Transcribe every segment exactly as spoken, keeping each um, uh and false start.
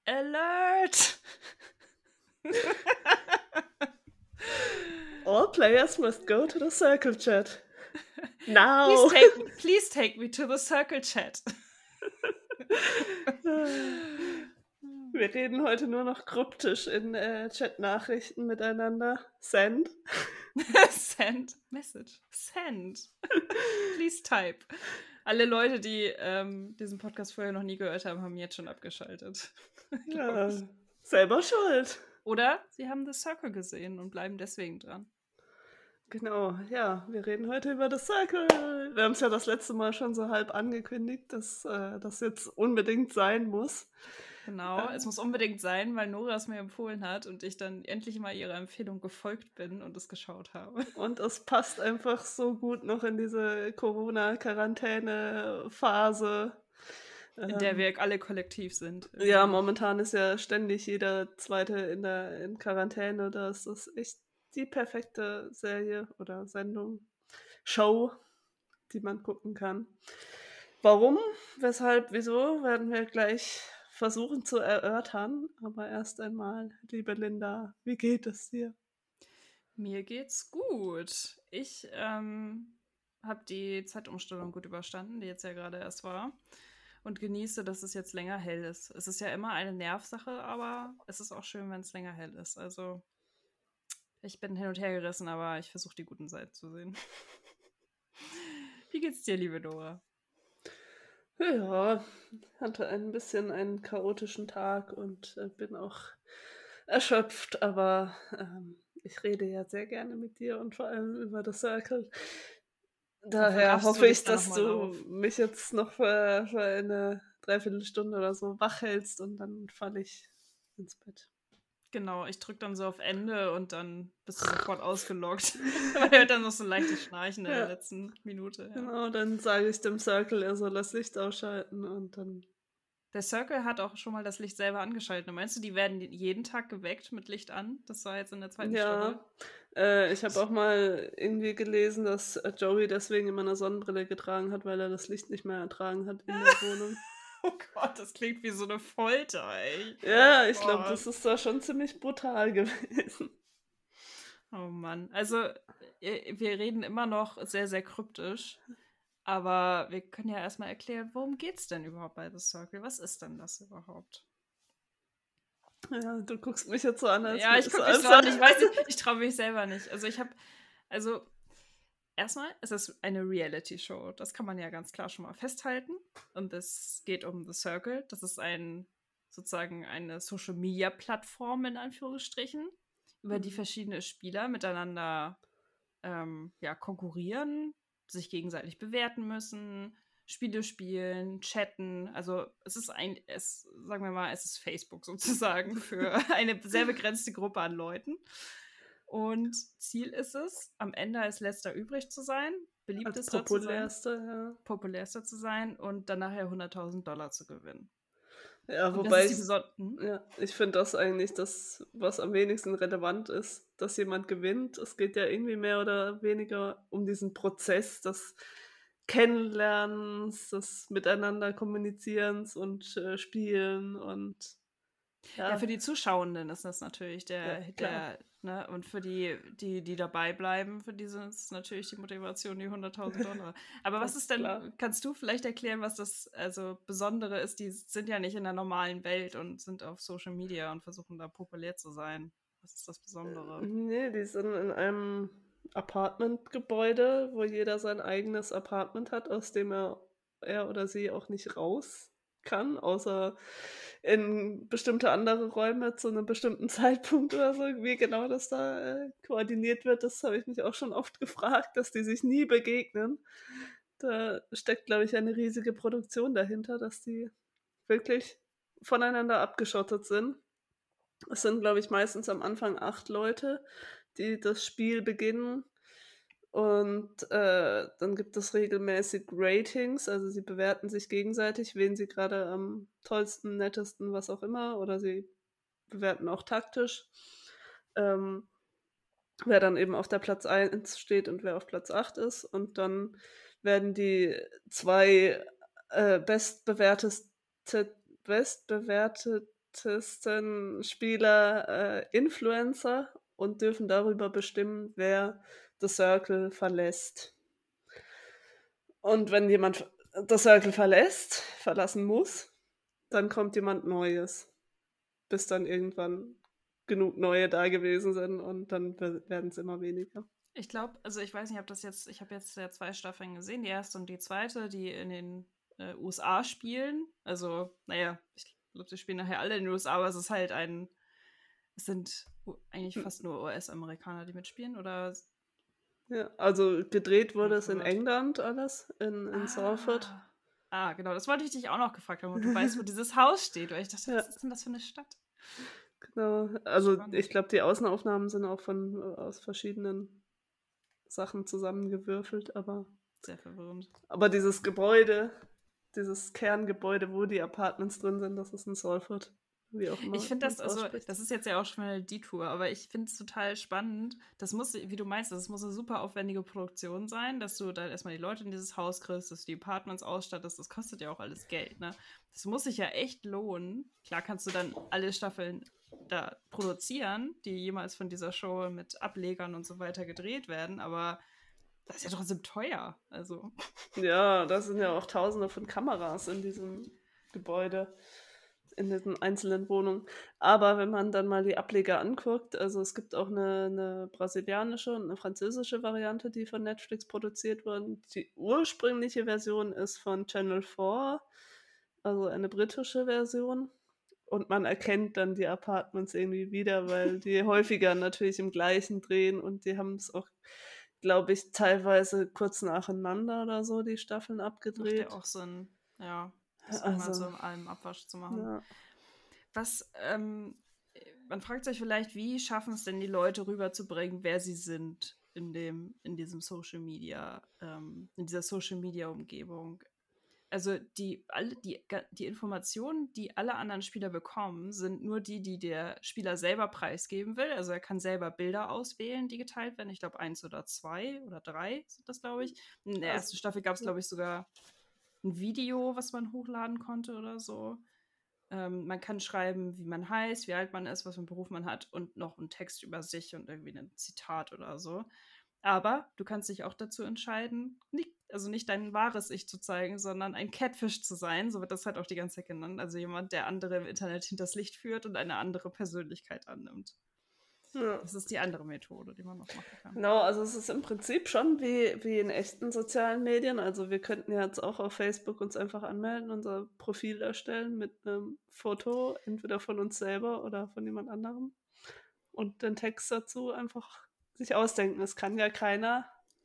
Alert! All players must go to the circle chat. Now! Please take, me, please take me to the circle chat. Wir reden heute nur noch kryptisch in äh, Chat-Nachrichten miteinander. Send. Send Message. Send. Please type. Alle Leute, die ähm, diesen Podcast vorher noch nie gehört haben, haben jetzt schon abgeschaltet. Ja, selber schuld. Oder sie haben The Circle gesehen und bleiben deswegen dran. Genau, ja, wir reden heute über The Circle. Wir haben es ja das letzte Mal schon so halb angekündigt, dass äh, das jetzt unbedingt sein muss. Genau, äh. es muss unbedingt sein, weil Nora es mir empfohlen hat und ich dann endlich mal ihrer Empfehlung gefolgt bin und es geschaut habe. Und es passt einfach so gut noch in diese Corona-Quarantäne-Phase. In der wir alle kollektiv sind. Irgendwie. Ja, momentan ist ja ständig jeder Zweite in der in Quarantäne. Das ist echt die perfekte Serie oder Sendung, Show, die man gucken kann. Warum, weshalb, wieso, werden wir gleich versuchen zu erörtern. Aber erst einmal, liebe Linda, wie geht es dir? Mir geht's gut. Ich ähm, habe die Zeitumstellung gut überstanden, die jetzt ja gerade erst war. Und genieße, dass es jetzt länger hell ist. Es ist ja immer eine Nervsache, aber es ist auch schön, wenn es länger hell ist. Also ich bin hin und her gerissen, aber ich versuche die guten Seiten zu sehen. Wie geht's dir, liebe Dora? Ja, hatte ein bisschen einen chaotischen Tag und äh, bin auch erschöpft, aber ähm, ich rede ja sehr gerne mit dir und vor allem über The Circle. Daher hoffe ich, dass du auf. mich jetzt noch für, für eine Dreiviertelstunde oder so wach hältst und dann falle ich ins Bett. Genau, ich drücke dann so auf Ende und dann bist du sofort ausgeloggt. Man hört dann noch so ein leichtes Schnarchen in ja. der letzten Minute. Ja. Genau, dann sage ich dem Circle, er soll das Licht ausschalten und dann... Der Circle hat auch schon mal das Licht selber angeschaltet. Meinst du, die werden jeden Tag geweckt mit Licht an? Das war jetzt in der zweiten ja, Staffel. Äh, ich habe auch mal irgendwie gelesen, dass Joey deswegen immer eine Sonnenbrille getragen hat, weil er das Licht nicht mehr ertragen hat in der Wohnung. Oh Gott, das klingt wie so eine Folter, ey. Ja, ich glaube, das ist da schon ziemlich brutal gewesen. Oh Mann. Also, wir reden immer noch sehr, sehr kryptisch. Aber wir können ja erstmal erklären, worum geht's denn überhaupt bei The Circle? Was ist denn das überhaupt? Ja, du guckst mich jetzt so an, als Ja, ich gucke mich so an, ich weiß nicht, ich traue mich selber nicht. Also ich habe, also erstmal ist es eine Reality-Show. Das kann man ja ganz klar schon mal festhalten. Und es geht um The Circle. Das ist ein, sozusagen eine Social-Media-Plattform in Anführungsstrichen, über die verschiedene Spieler miteinander ähm, ja, konkurrieren, sich gegenseitig bewerten müssen, Spiele spielen, chatten. Also es ist ein, es, sagen wir mal, es ist Facebook sozusagen für eine sehr begrenzte Gruppe an Leuten. Und Ziel ist es, am Ende als letzter übrig zu sein, beliebtester zu sein, ja. populärster zu sein und dann nachher hunderttausend Dollar zu gewinnen. Ja, und wobei ich, hm? ja, ich finde das eigentlich das, was am wenigsten relevant ist, dass jemand gewinnt. Es geht ja irgendwie mehr oder weniger um diesen Prozess des Kennenlernens, des Miteinander Kommunizierens und äh, Spielen und ja. ja, für die Zuschauenden ist das natürlich der, ja, der ne, und für die, die, die dabei bleiben, für die ist es natürlich die Motivation, die hunderttausend Dollar. Aber was ist denn, klar. Kannst du vielleicht erklären, was das also Besondere ist? Die sind ja nicht in der normalen Welt und sind auf Social Media und versuchen da populär zu sein. Was ist das Besondere? Nee, die sind in einem Apartmentgebäude, wo jeder sein eigenes Apartment hat, aus dem er, er oder sie auch nicht raus kann, außer in bestimmte andere Räume zu einem bestimmten Zeitpunkt oder so. Wie genau das da äh, koordiniert wird, das habe ich mich auch schon oft gefragt, dass die sich nie begegnen. Da steckt, glaube ich, eine riesige Produktion dahinter, dass die wirklich voneinander abgeschottet sind. Es sind, glaube ich, meistens am Anfang acht Leute, die das Spiel beginnen. Und äh, dann gibt es regelmäßig Ratings, also sie bewerten sich gegenseitig, wen sie gerade am tollsten, nettesten, was auch immer, oder sie bewerten auch taktisch, ähm, wer dann eben auf der Platz eins steht und wer auf Platz acht ist. Und dann werden die zwei äh, bestbewertete, bestbewerteten Statisten, Spieler, äh, Influencer und dürfen darüber bestimmen, wer The Circle verlässt. Und wenn jemand The Circle verlässt, verlassen muss, dann kommt jemand Neues, bis dann irgendwann genug Neue da gewesen sind und dann werden es immer weniger. Ich glaube, also ich weiß nicht, ob das jetzt, ich habe jetzt ja zwei Staffeln gesehen, die erste und die zweite, die in den äh, U S A spielen. Also, naja, ich glaube, die spielen nachher alle in den U S A, aber es ist halt ein, es sind eigentlich fast nur U S-Amerikaner, die mitspielen, oder? Ja, also gedreht wurde Ja, es in verwirrt. England alles, in, in Salford. Ah. ah, genau, das wollte ich dich auch noch gefragt haben, ob du weißt, wo dieses Haus steht, weil ich dachte, Ja. was ist denn das für eine Stadt? Genau, also Spannend. ich glaube, die Außenaufnahmen sind auch von äh, aus verschiedenen Sachen zusammengewürfelt, aber Sehr verwirrend. aber dieses Gebäude, dieses Kerngebäude, wo die Apartments drin sind, das ist in Salford, wie auch immer Ich finde das, man's also, ausspricht. das ist jetzt ja auch schon mal eine Detour, aber ich finde es total spannend. Das muss, wie du meinst, das muss eine super aufwendige Produktion sein, dass du da erstmal die Leute in dieses Haus kriegst, dass du die Apartments ausstattest. Das kostet ja auch alles Geld, ne? Das muss sich ja echt lohnen. Klar kannst du dann alle Staffeln da produzieren, die jemals von dieser Show mit Ablegern und so weiter gedreht werden, aber das ist ja trotzdem teuer. Also. Ja, da sind ja auch tausende von Kameras in diesem Gebäude, in diesen einzelnen Wohnungen. Aber wenn man dann mal die Ableger anguckt, also es gibt auch eine, eine brasilianische und eine französische Variante, die von Netflix produziert wurden. Die ursprüngliche Version ist von Channel vier, also eine britische Version. Und man erkennt dann die Apartments irgendwie wieder, weil die häufiger natürlich im gleichen drehen und die haben es auch, glaube ich, teilweise kurz nacheinander oder so die Staffeln Macht abgedreht. ja auch Sinn, ja. Das Also, mal so in allem Abwasch zu machen. Ja. Was, ähm, man fragt sich vielleicht, wie schaffen es denn die Leute rüberzubringen, wer sie sind in dem, in diesem Social Media, ähm, in dieser Social Media Umgebung. Also die, alle, die, die Informationen, die alle anderen Spieler bekommen, sind nur die, die der Spieler selber preisgeben will. Also er kann selber Bilder auswählen, die geteilt werden. Ich glaube, eins oder zwei oder drei sind das, glaube ich. In der Also, ersten Staffel gab es, glaube ich, sogar ein Video, was man hochladen konnte oder so. Ähm, man kann schreiben, wie man heißt, wie alt man ist, was für einen Beruf man hat und noch einen Text über sich und irgendwie ein Zitat oder so. Aber du kannst dich auch dazu entscheiden, nicht, also nicht dein wahres Ich zu zeigen, sondern ein Catfish zu sein. So wird das halt auch die ganze Zeit genannt. Also jemand, der andere im Internet hinters Licht führt und eine andere Persönlichkeit annimmt. ja. Das ist die andere Methode, die man noch machen kann. Genau, also es ist im Prinzip schon wie, wie in echten sozialen Medien. Also wir könnten ja jetzt auch auf Facebook uns einfach anmelden, unser Profil erstellen mit einem Foto, entweder von uns selber oder von jemand anderem. Und den Text dazu einfach sich ausdenken. Das kann ja keiner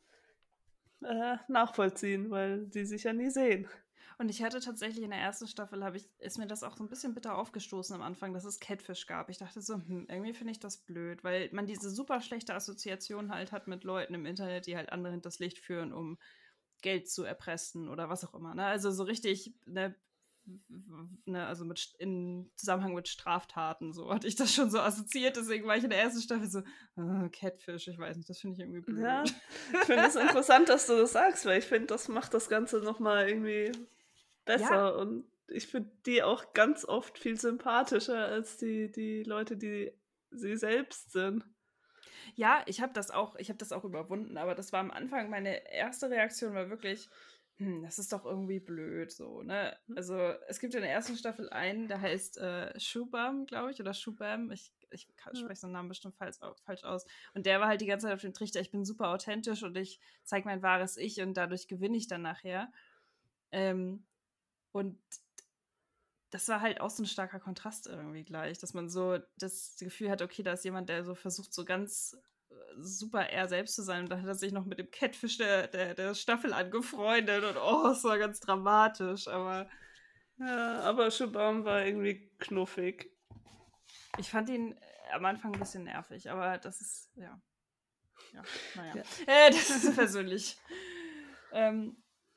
äh, nachvollziehen, weil die sich ja nie sehen. Und ich hatte tatsächlich in der ersten Staffel, ich, ist mir das auch so ein bisschen bitter aufgestoßen am Anfang, dass es Catfish gab. Ich dachte so, hm, irgendwie finde ich das blöd, weil man diese super schlechte Assoziation halt hat mit Leuten im Internet, die halt andere hinters Licht führen, um Geld zu erpressen oder was auch immer. Ne? Also so richtig, ne, ne, also mit, in Zusammenhang mit Straftaten, so hatte ich das schon so assoziiert. Deswegen war ich in der ersten Staffel so, oh, Catfish, ich weiß nicht, das finde ich irgendwie blöd. Ja, ich finde es interessant, dass du das sagst, weil ich finde, das macht das Ganze nochmal irgendwie besser. Ja. Und ich finde die auch ganz oft viel sympathischer als die, die Leute, die sie selbst sind. Ja, ich habe das auch, ich habe das auch überwunden, aber das war am Anfang meine erste Reaktion, war wirklich, hm, das ist doch irgendwie blöd, so, ne? Also es gibt in der ersten Staffel einen, der heißt äh, Shubham, glaube ich, oder Shubham, ich, ich spreche seinen Namen bestimmt falsch, falsch aus. Und der war halt die ganze Zeit auf dem Trichter, ich bin super authentisch und ich zeige mein wahres Ich und dadurch gewinne ich dann nachher. Ähm, und das war halt auch so ein starker Kontrast irgendwie gleich, dass man so das Gefühl hat, okay, da ist jemand, der so versucht, so ganz äh, super er selbst zu sein. Und dann hat er sich noch mit dem Catfish der, der, der Staffel angefreundet und oh, es war ganz dramatisch, aber ja, aber Shubham war irgendwie knuffig. Ich fand ihn am Anfang ein bisschen nervig, aber das ist, ja, ja, naja, ja. Äh, das ist persönlich. ähm,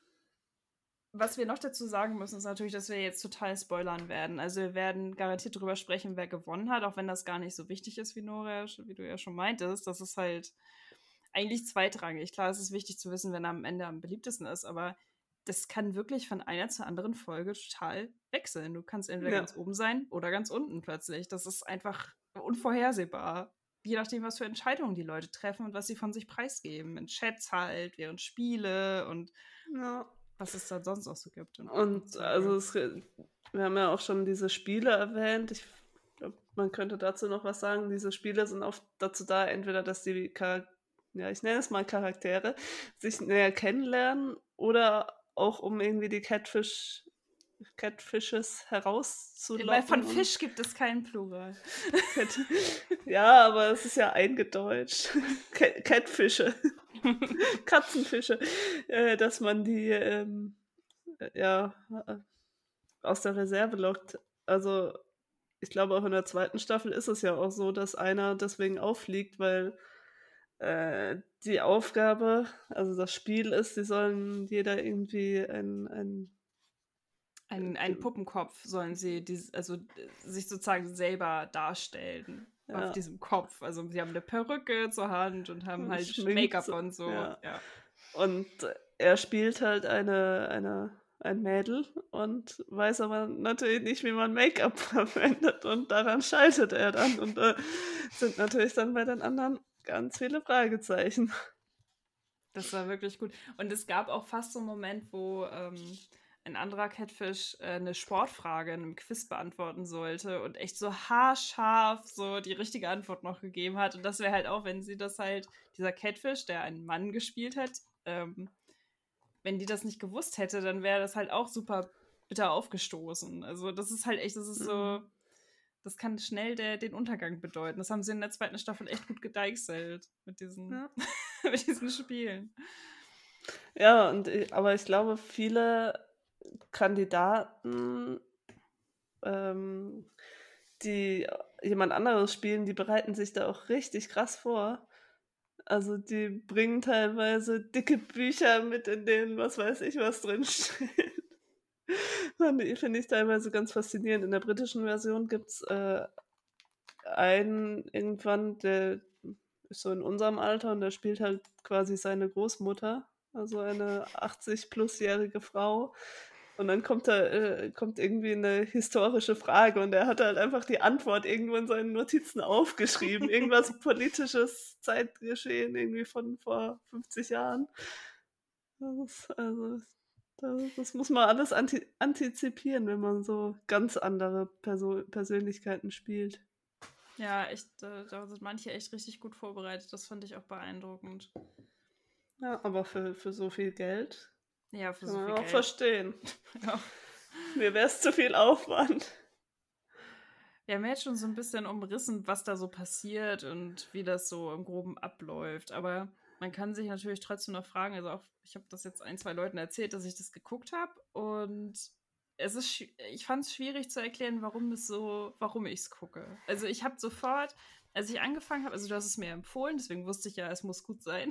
Was wir noch dazu sagen müssen, ist natürlich, dass wir jetzt total spoilern werden. Also wir werden garantiert darüber sprechen, wer gewonnen hat, auch wenn das gar nicht so wichtig ist, wie Nora, wie du ja schon meintest. Das ist halt eigentlich zweitrangig. Klar, es ist wichtig zu wissen, wer am Ende am beliebtesten ist, aber das kann wirklich von einer zur anderen Folge total wechseln. Du kannst entweder Ja. ganz oben sein oder ganz unten plötzlich. Das ist einfach unvorhersehbar. Je nachdem, was für Entscheidungen die Leute treffen und was sie von sich preisgeben. In Chats halt, während Spiele und Ja. was es da sonst noch so gibt. in- in Und Circle. also es, wir haben ja auch schon diese Spiele erwähnt. Ich glaube, man könnte dazu noch was sagen. Diese Spiele sind oft dazu da, entweder, dass die Charaktere, ja, ich nenne es mal Charaktere, sich näher kennenlernen oder auch um irgendwie die Catfish, Catfishes herauszulocken. Weil von und- Fisch gibt es keinen Plural. Cat, ja, aber es ist ja eingedeutscht. Cat, Catfische, Katzenfische, äh, dass man die ähm, äh, ja äh, aus der Reserve lockt. Also ich glaube, auch in der zweiten Staffel ist es ja auch so, dass einer deswegen auffliegt, weil äh, die Aufgabe, also das Spiel ist, sie sollen jeder irgendwie ein, ein Ein, ein Puppenkopf sollen sie dies, also, äh, sich sozusagen selber darstellen Ja. auf diesem Kopf. Also sie haben eine Perücke zur Hand und haben Und halt schminkt Make-up so, und so. ja. Ja. Und er spielt halt eine, eine, ein Mädel und weiß aber natürlich nicht, wie man Make-up verwendet. Und daran scheitert er dann. Und da sind natürlich dann bei den anderen ganz viele Fragezeichen. Das war wirklich gut. Und es gab auch fast so einen Moment, wo ähm, ein anderer Catfish äh, eine Sportfrage in einem Quiz beantworten sollte und echt so haarscharf so die richtige Antwort noch gegeben hat. Und das wäre halt auch, wenn sie das halt, dieser Catfish, der einen Mann gespielt hat, ähm, wenn die das nicht gewusst hätte, dann wäre das halt auch super bitter aufgestoßen. Also das ist halt echt, das ist so, Mhm. das kann schnell der, den Untergang bedeuten. Das haben sie in der zweiten Staffel echt gut gedeichselt mit diesen, Ja. mit diesen Spielen. Ja, und ich, aber ich glaube, viele Kandidaten, ähm, die jemand anderes spielen, die bereiten sich da auch richtig krass vor. Also die bringen teilweise dicke Bücher mit, in denen was weiß ich was drin steht. Finde ich teilweise ganz faszinierend. In der britischen Version gibt es äh, einen irgendwann, der ist so in unserem Alter und der spielt halt quasi seine Großmutter, also eine achtzig-plus-jährige Frau. Und dann kommt da äh, kommt irgendwie eine historische Frage und er hat halt einfach die Antwort irgendwo in seinen Notizen aufgeschrieben. Irgendwas politisches Zeitgeschehen irgendwie von vor fünfzig Jahren. Das ist, also, das, das muss man alles anti antizipieren, wenn man so ganz andere Perso Persönlichkeiten spielt. Ja, echt, da, da sind manche echt richtig gut vorbereitet. Das fand ich auch beeindruckend. Ja, aber für, für so viel Geld Ja, für kann so man viel auch Geld. verstehen. Ja. Mir wäre es zu viel Aufwand. Wir haben jetzt schon so ein bisschen umrissen, was da so passiert und wie das so im Groben abläuft. Aber man kann sich natürlich trotzdem noch fragen, also auch, ich habe das jetzt ein, zwei Leuten erzählt, dass ich das geguckt habe und es ist, schw- ich fand es schwierig zu erklären, warum es so, warum ich es gucke. Also ich habe sofort, als ich angefangen habe, also du hast es mir empfohlen, deswegen wusste ich ja, es muss gut sein.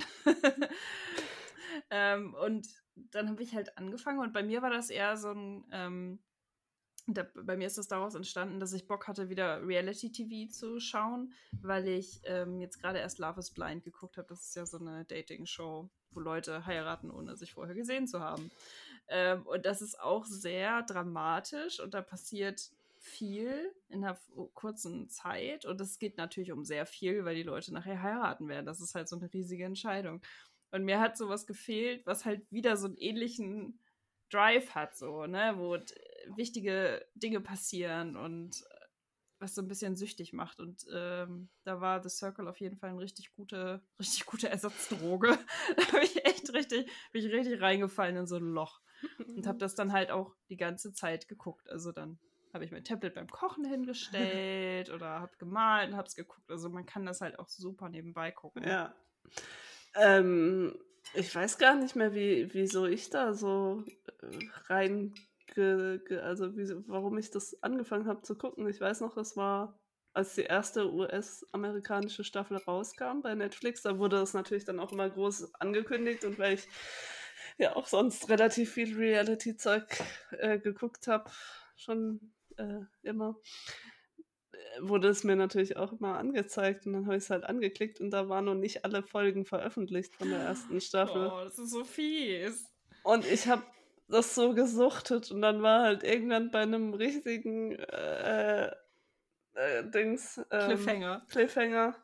ähm, und dann habe ich halt angefangen und bei mir war das eher so ein, ähm, da, bei mir ist das daraus entstanden, dass ich Bock hatte, wieder Reality-T V zu schauen, weil ich ähm, jetzt gerade erst Love is Blind geguckt habe. Das ist ja so eine Dating-Show, wo Leute heiraten, ohne sich vorher gesehen zu haben. Ähm, und das ist auch sehr dramatisch und da passiert viel in einer f- kurzen Zeit und es geht natürlich um sehr viel, weil die Leute nachher heiraten werden. Das ist halt so eine riesige Entscheidung. Und mir hat sowas gefehlt, was halt wieder so einen ähnlichen Drive hat, so, ne, wo d- wichtige Dinge passieren und äh, was so ein bisschen süchtig macht. Und ähm, da war The Circle auf jeden Fall eine richtig gute, richtig gute Ersatzdroge. Da habe ich echt richtig, bin ich richtig reingefallen in so ein Loch. Und habe das dann halt auch die ganze Zeit geguckt. Also dann habe ich mein Tablet beim Kochen hingestellt oder habe gemalt und habe es geguckt. Also man kann das halt auch super nebenbei gucken. Ja. Ähm, ich weiß gar nicht mehr, wie, wieso ich da so äh, rein, ge, ge, also wie, warum ich das angefangen habe zu gucken. Ich weiß noch, es war, als die erste U S-amerikanische Staffel rauskam bei Netflix, da wurde das natürlich dann auch immer groß angekündigt und weil ich ja auch sonst relativ viel Reality-Zeug äh, geguckt habe, schon äh, immer, wurde es mir natürlich auch immer angezeigt und dann habe ich es halt angeklickt und da waren noch nicht alle Folgen veröffentlicht von der ersten Staffel. Oh, das ist so fies. Und ich habe das so gesuchtet und dann war halt irgendwann bei einem richtigen äh, äh, Dings, ähm, Cliffhanger. Cliffhanger,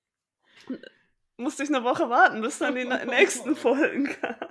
musste ich eine Woche warten, bis dann die na- nächsten Folgen kamen.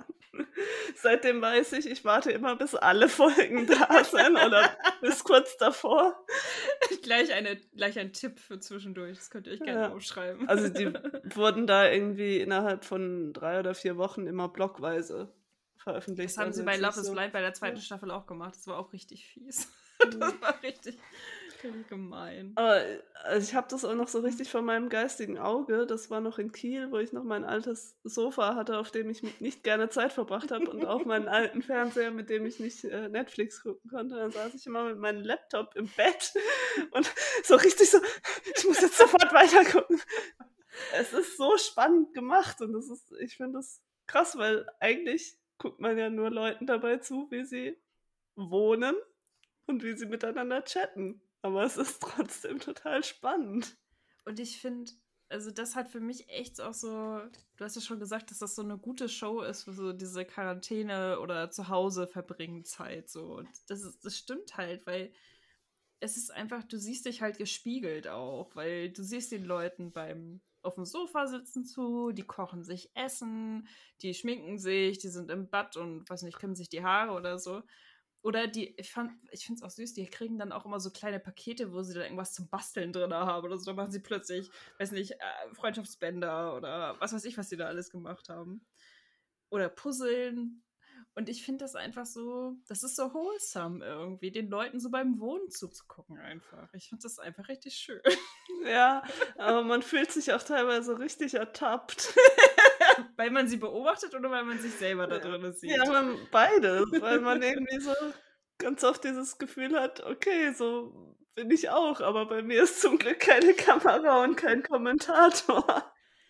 Seitdem weiß ich, ich warte immer, bis alle Folgen da sind oder bis kurz davor. gleich, eine, gleich ein Tipp für zwischendurch, das könnt ihr euch gerne Ja. aufschreiben. Also die wurden da irgendwie innerhalb von drei oder vier Wochen immer blockweise veröffentlicht. Das haben Also sie bei jetzt Love nicht is so. Blind bei der zweiten Ja. Staffel auch gemacht. Das war auch richtig fies. Mhm. Das war richtig, richtig gemein. Aber also ich habe das auch noch so richtig vor meinem geistigen Auge. Das war noch in Kiel, wo ich noch mein altes Sofa hatte, auf dem ich mit- nicht gerne Zeit verbracht habe und auch meinen alten Fernseher, mit dem ich nicht äh, Netflix gucken konnte. Dann saß ich immer mit meinem Laptop im Bett und so richtig so, ich muss jetzt sofort weitergucken. Es ist so spannend gemacht und das ist, ich finde das krass, weil eigentlich guckt man ja nur Leuten dabei zu, wie sie wohnen und wie sie miteinander chatten. Aber es ist trotzdem total spannend. Und ich finde, also das hat für mich echt auch so, du hast ja schon gesagt, dass das so eine gute Show ist für so diese Quarantäne oder zu Hause verbringen Zeit so. Und das ist, das stimmt halt, weil es ist einfach, du siehst dich halt gespiegelt auch, weil du siehst den Leuten beim auf dem Sofa sitzen zu, die kochen sich Essen, die schminken sich, die sind im Bad und weiß nicht, kämmen sich die Haare oder so. Oder die, ich, fand, ich finde es auch süß, die kriegen dann auch immer so kleine Pakete, wo sie dann irgendwas zum Basteln drin haben oder so. Da machen sie plötzlich, weiß nicht, äh, Freundschaftsbänder oder was weiß ich, was sie da alles gemacht haben. Oder Puzzeln. Und ich finde das einfach so, das ist so wholesome irgendwie, den Leuten so beim Wohnen zuzugucken einfach. Ich finde das einfach richtig schön. Ja, aber man fühlt sich auch teilweise richtig ertappt. Weil man sie beobachtet oder weil man sich selber da drin sieht? Ja, man, beides, weil man irgendwie so ganz oft dieses Gefühl hat, okay, so bin ich auch, aber bei mir ist zum Glück keine Kamera und kein Kommentator.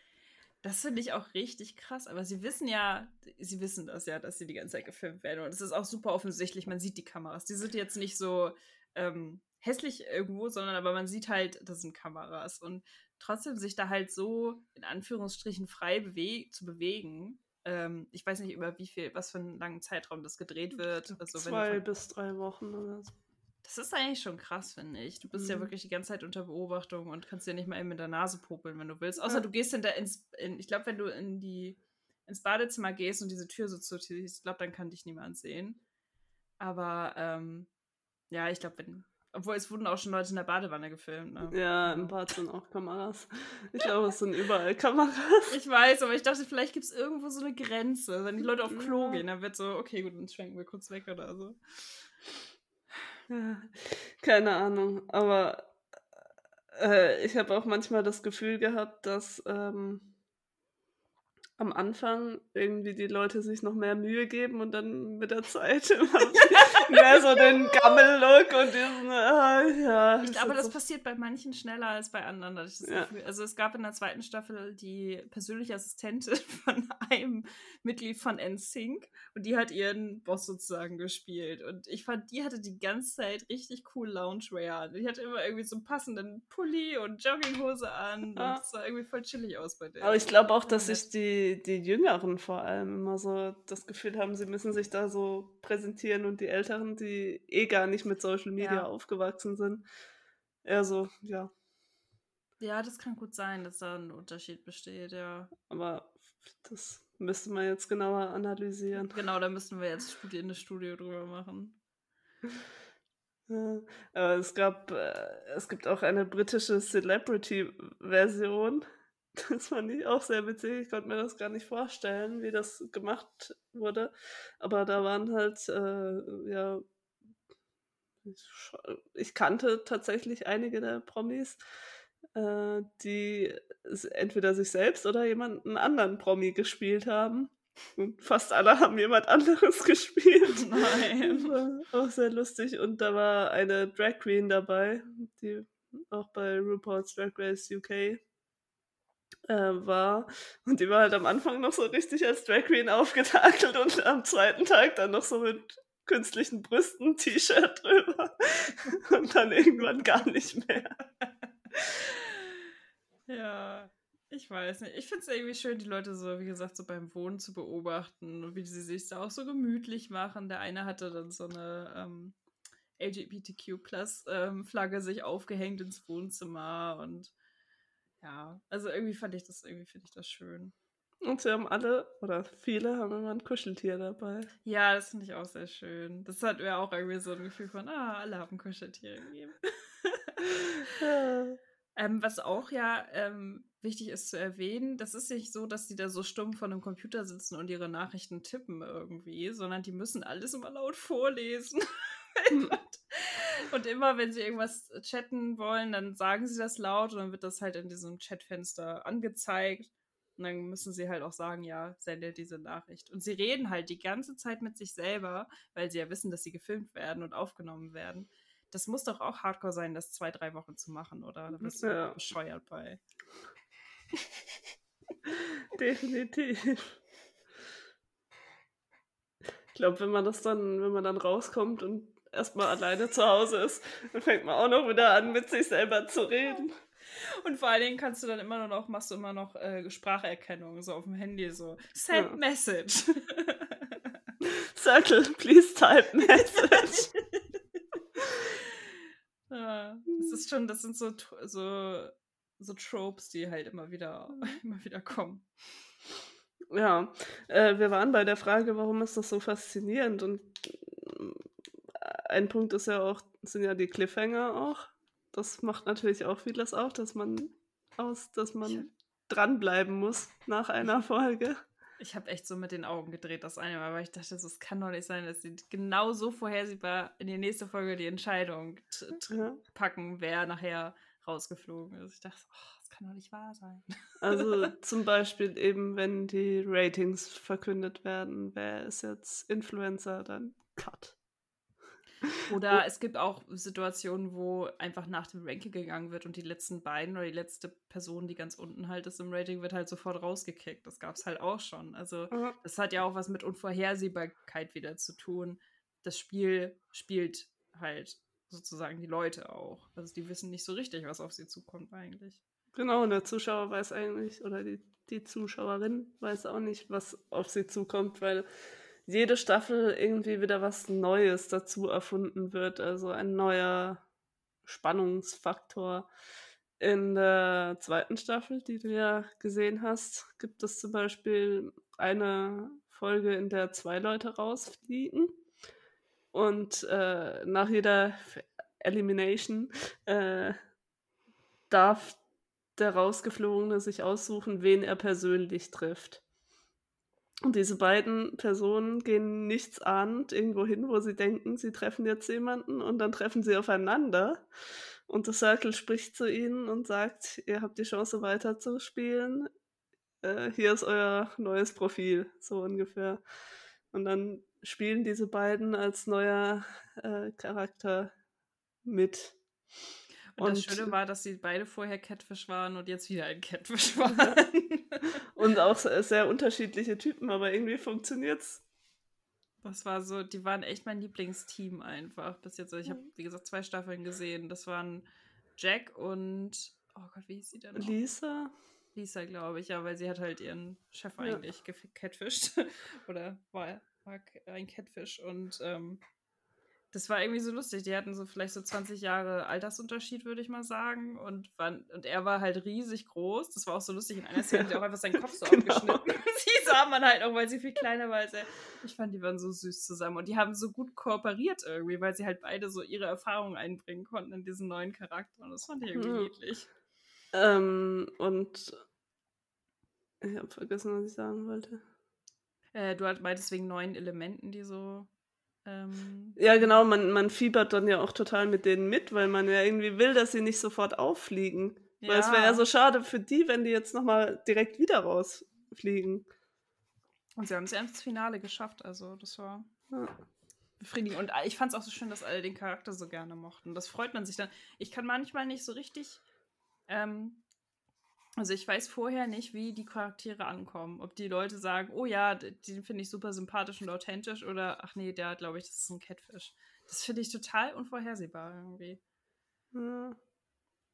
Das finde ich auch richtig krass, aber sie wissen ja, sie wissen das ja, dass sie die ganze Zeit gefilmt werden und es ist auch super offensichtlich, man sieht die Kameras. Die sind jetzt nicht so ähm, hässlich irgendwo, sondern aber man sieht halt, das sind Kameras und trotzdem sich da halt so in Anführungsstrichen frei bewe zu bewegen. Ähm, ich weiß nicht, über wie viel, was für einen langen Zeitraum das gedreht wird. Also, wenn Zwei du von, bis drei Wochen oder so. das ist eigentlich schon krass, finde ich. Du bist ja Mhm. wirklich die ganze Zeit unter Beobachtung und kannst dir nicht mal eben mit der Nase popeln, wenn du willst. Außer Ja. du gehst hinter ins, in, ich glaube, wenn du in die, ins Badezimmer gehst und diese Tür so zuziehst, ich glaube, dann kann dich niemand sehen. Aber, ähm, ja, ich glaube, wenn, obwohl es wurden auch schon Leute in der Badewanne gefilmt, ne? Ja, im Bad sind auch Kameras. Ich glaube, es sind überall Kameras. Ich weiß, aber ich dachte, vielleicht gibt es irgendwo so eine Grenze. Wenn die Leute auf Klo Ja. gehen, dann wird so, okay, gut, dann schwenken wir kurz weg oder so. Ja, keine Ahnung, aber äh, ich habe auch manchmal das Gefühl gehabt, dass ähm, am Anfang irgendwie die Leute sich noch mehr Mühe geben und dann mit der Zeit immer mehr so den Gammel-Look und diesen, ah, ja. Ich ist glaube, jetzt das so- passiert bei manchen schneller als bei anderen. hatte ich das Ja. Gefühl. Also es gab in der zweiten Staffel die persönliche Assistentin von einem Mitglied von N Sync und die hat ihren Boss sozusagen gespielt. Und ich fand, die hatte die ganze Zeit richtig cool Loungewear an. Die hatte immer irgendwie so einen passenden Pulli und Jogginghose an. Ja. Und es sah irgendwie voll chillig aus bei der. Aber ich glaube auch, Ja, dass nett. sich die, die Jüngeren vor allem immer so das Gefühl haben, sie müssen sich da so präsentieren und die Älteren, die eh gar nicht mit Social Media Ja. aufgewachsen sind, eher so, ja. Ja, das kann gut sein, dass da ein Unterschied besteht, ja. Aber das müsste man jetzt genauer analysieren. Genau, da müssten wir jetzt Studie in das Studio drüber machen. Ja, aber es gab, äh, es gibt auch eine britische Celebrity-Version. Das fand ich auch sehr witzig. Ich konnte mir das gar nicht vorstellen, wie das gemacht wurde. Aber da waren halt, äh, ja, ich, sch- ich kannte tatsächlich einige der Promis, äh, die s- entweder sich selbst oder jemanden anderen Promi gespielt haben. Und fast alle haben jemand anderes gespielt. Nein. Das war auch sehr lustig. Und da war eine Drag Queen dabei, die auch bei RuPaul's Drag Race U K äh, war. Und die war halt am Anfang noch so richtig als Drag Queen aufgetakelt und am zweiten Tag dann noch so mit künstlichen Brüsten, T-Shirt drüber. Und dann irgendwann gar nicht mehr. Ja. Ich weiß nicht. Ich finde es irgendwie schön, die Leute so, wie gesagt, so beim Wohnen zu beobachten und wie sie sich da auch so gemütlich machen. Der eine hatte dann so eine ähm, L G B T Q-Plus-Flagge sich aufgehängt ins Wohnzimmer und ja, also irgendwie fand ich das, irgendwie finde ich das schön. Und sie haben alle, oder viele, haben immer ein Kuscheltier dabei. Ja, das finde ich auch sehr schön. Das hat mir auch irgendwie so ein Gefühl von, ah, alle haben Kuscheltiere gegeben. Ja. Ähm, was auch ja ähm, wichtig ist zu erwähnen, das ist nicht so, dass die da so stumm vor einem Computer sitzen und ihre Nachrichten tippen irgendwie, sondern die müssen alles immer laut vorlesen. Und immer, wenn sie irgendwas chatten wollen, dann sagen sie das laut und dann wird das halt in diesem Chatfenster angezeigt. Und dann müssen sie halt auch sagen, ja, sende diese Nachricht. Und sie reden halt die ganze Zeit mit sich selber, weil sie ja wissen, dass sie gefilmt werden und aufgenommen werden. Das muss doch auch hardcore sein, das zwei, drei Wochen zu machen, oder? Da bist du Ja. bescheuert bei. Definitiv. Ich glaube, wenn man das dann, wenn man dann rauskommt und erstmal alleine zu Hause ist, dann fängt man auch noch wieder an, mit sich selber zu reden. Und vor allen Dingen kannst du dann immer nur noch, machst du immer noch äh, Spracherkennung, so auf dem Handy, so Send Ja. Message. Circle, please type message. Ja, das ist schon, das sind so, so, so Tropes, die halt immer wieder, immer wieder kommen. Ja, äh, wir waren bei der Frage, warum ist das so faszinierend? Und ein Punkt ist ja auch, sind ja die Cliffhanger auch. Das macht natürlich auch vieles auf, dass man aus, dass man Ich- dranbleiben muss nach einer Folge. Ich habe echt so mit den Augen gedreht, das eine Mal, weil ich dachte, es kann doch nicht sein, dass sie genau so vorhersehbar in die nächste Folge die Entscheidung t- t- Ja. packen, wer nachher rausgeflogen ist. Ich dachte, oh, das kann doch nicht wahr sein. Also zum Beispiel eben, wenn die Ratings verkündet werden, wer ist jetzt Influencer, dann Cut. Oder es gibt auch Situationen, wo einfach nach dem Ranking gegangen wird und die letzten beiden oder die letzte Person, die ganz unten halt ist im Rating, wird halt sofort rausgekickt. Das gab es halt auch schon. Also Ja. das hat ja auch was mit Unvorhersehbarkeit wieder zu tun. Das Spiel spielt halt sozusagen die Leute auch. Also die wissen nicht so richtig, was auf sie zukommt eigentlich. Genau, und der Zuschauer weiß eigentlich, oder die, die Zuschauerin weiß auch nicht, was auf sie zukommt, weil jede Staffel irgendwie wieder was Neues dazu erfunden wird, also ein neuer Spannungsfaktor. In der zweiten Staffel, die du ja gesehen hast, gibt es zum Beispiel eine Folge, in der zwei Leute rausfliegen und äh, nach jeder Elimination äh, darf der Rausgeflogene sich aussuchen, wen er persönlich trifft. Und diese beiden Personen gehen nichtsahnend irgendwo hin, wo sie denken, sie treffen jetzt jemanden und dann treffen sie aufeinander. Und das Circle spricht zu ihnen und sagt, ihr habt die Chance weiterzuspielen. Äh, hier ist euer neues Profil, so ungefähr. Und dann spielen diese beiden als neuer äh, Charakter mit. Und, das Und- Schöne war, dass sie beide vorher Catfish waren und jetzt wieder ein Catfish waren. Und auch sehr, sehr unterschiedliche Typen, aber irgendwie funktioniert's. Das war so, die waren echt mein Lieblingsteam einfach bis jetzt. Also ich habe, wie gesagt, zwei Staffeln gesehen. Das waren Jack und, oh Gott, wie hieß sie denn noch? Lisa? Lisa, glaube ich, ja, weil sie hat halt ihren Chef Ja. eigentlich gecatfischt. Oder war, war ein Catfish. Und ähm, das war irgendwie so lustig. Die hatten so vielleicht so zwanzig Jahre Altersunterschied, würde ich mal sagen. Und, waren, und er war halt riesig groß. Das war auch so lustig. In einer Szene hat er auch einfach seinen Kopf so Genau. abgeschnitten. Sie sah man halt auch, weil sie viel kleiner war als er. Ich fand, die waren so süß zusammen. Und die haben so gut kooperiert irgendwie, weil sie halt beide so ihre Erfahrungen einbringen konnten in diesen neuen Charakter. Und das fand ich irgendwie Ja. niedlich. Ähm, und ich habe vergessen, was ich sagen wollte. Äh, du halt meintest wegen neuen Elementen, die so. Ähm, Ja, genau, man, man fiebert dann ja auch total mit denen mit, weil man ja irgendwie will, dass sie nicht sofort auffliegen. Weil es wäre ja so schade für die, wenn die jetzt nochmal direkt wieder rausfliegen. Und sie haben es ja ins Finale geschafft, also das war Ja. befriedigend. Und ich fand es auch so schön, dass alle den Charakter so gerne mochten. Das freut man sich dann. Ich kann manchmal nicht so richtig. Ähm, also ich weiß vorher nicht, wie die Charaktere ankommen. Ob die Leute sagen, oh ja, den finde ich super sympathisch und authentisch, oder ach nee, der glaube ich, das ist ein Catfish. Das finde ich total unvorhersehbar irgendwie. Ja.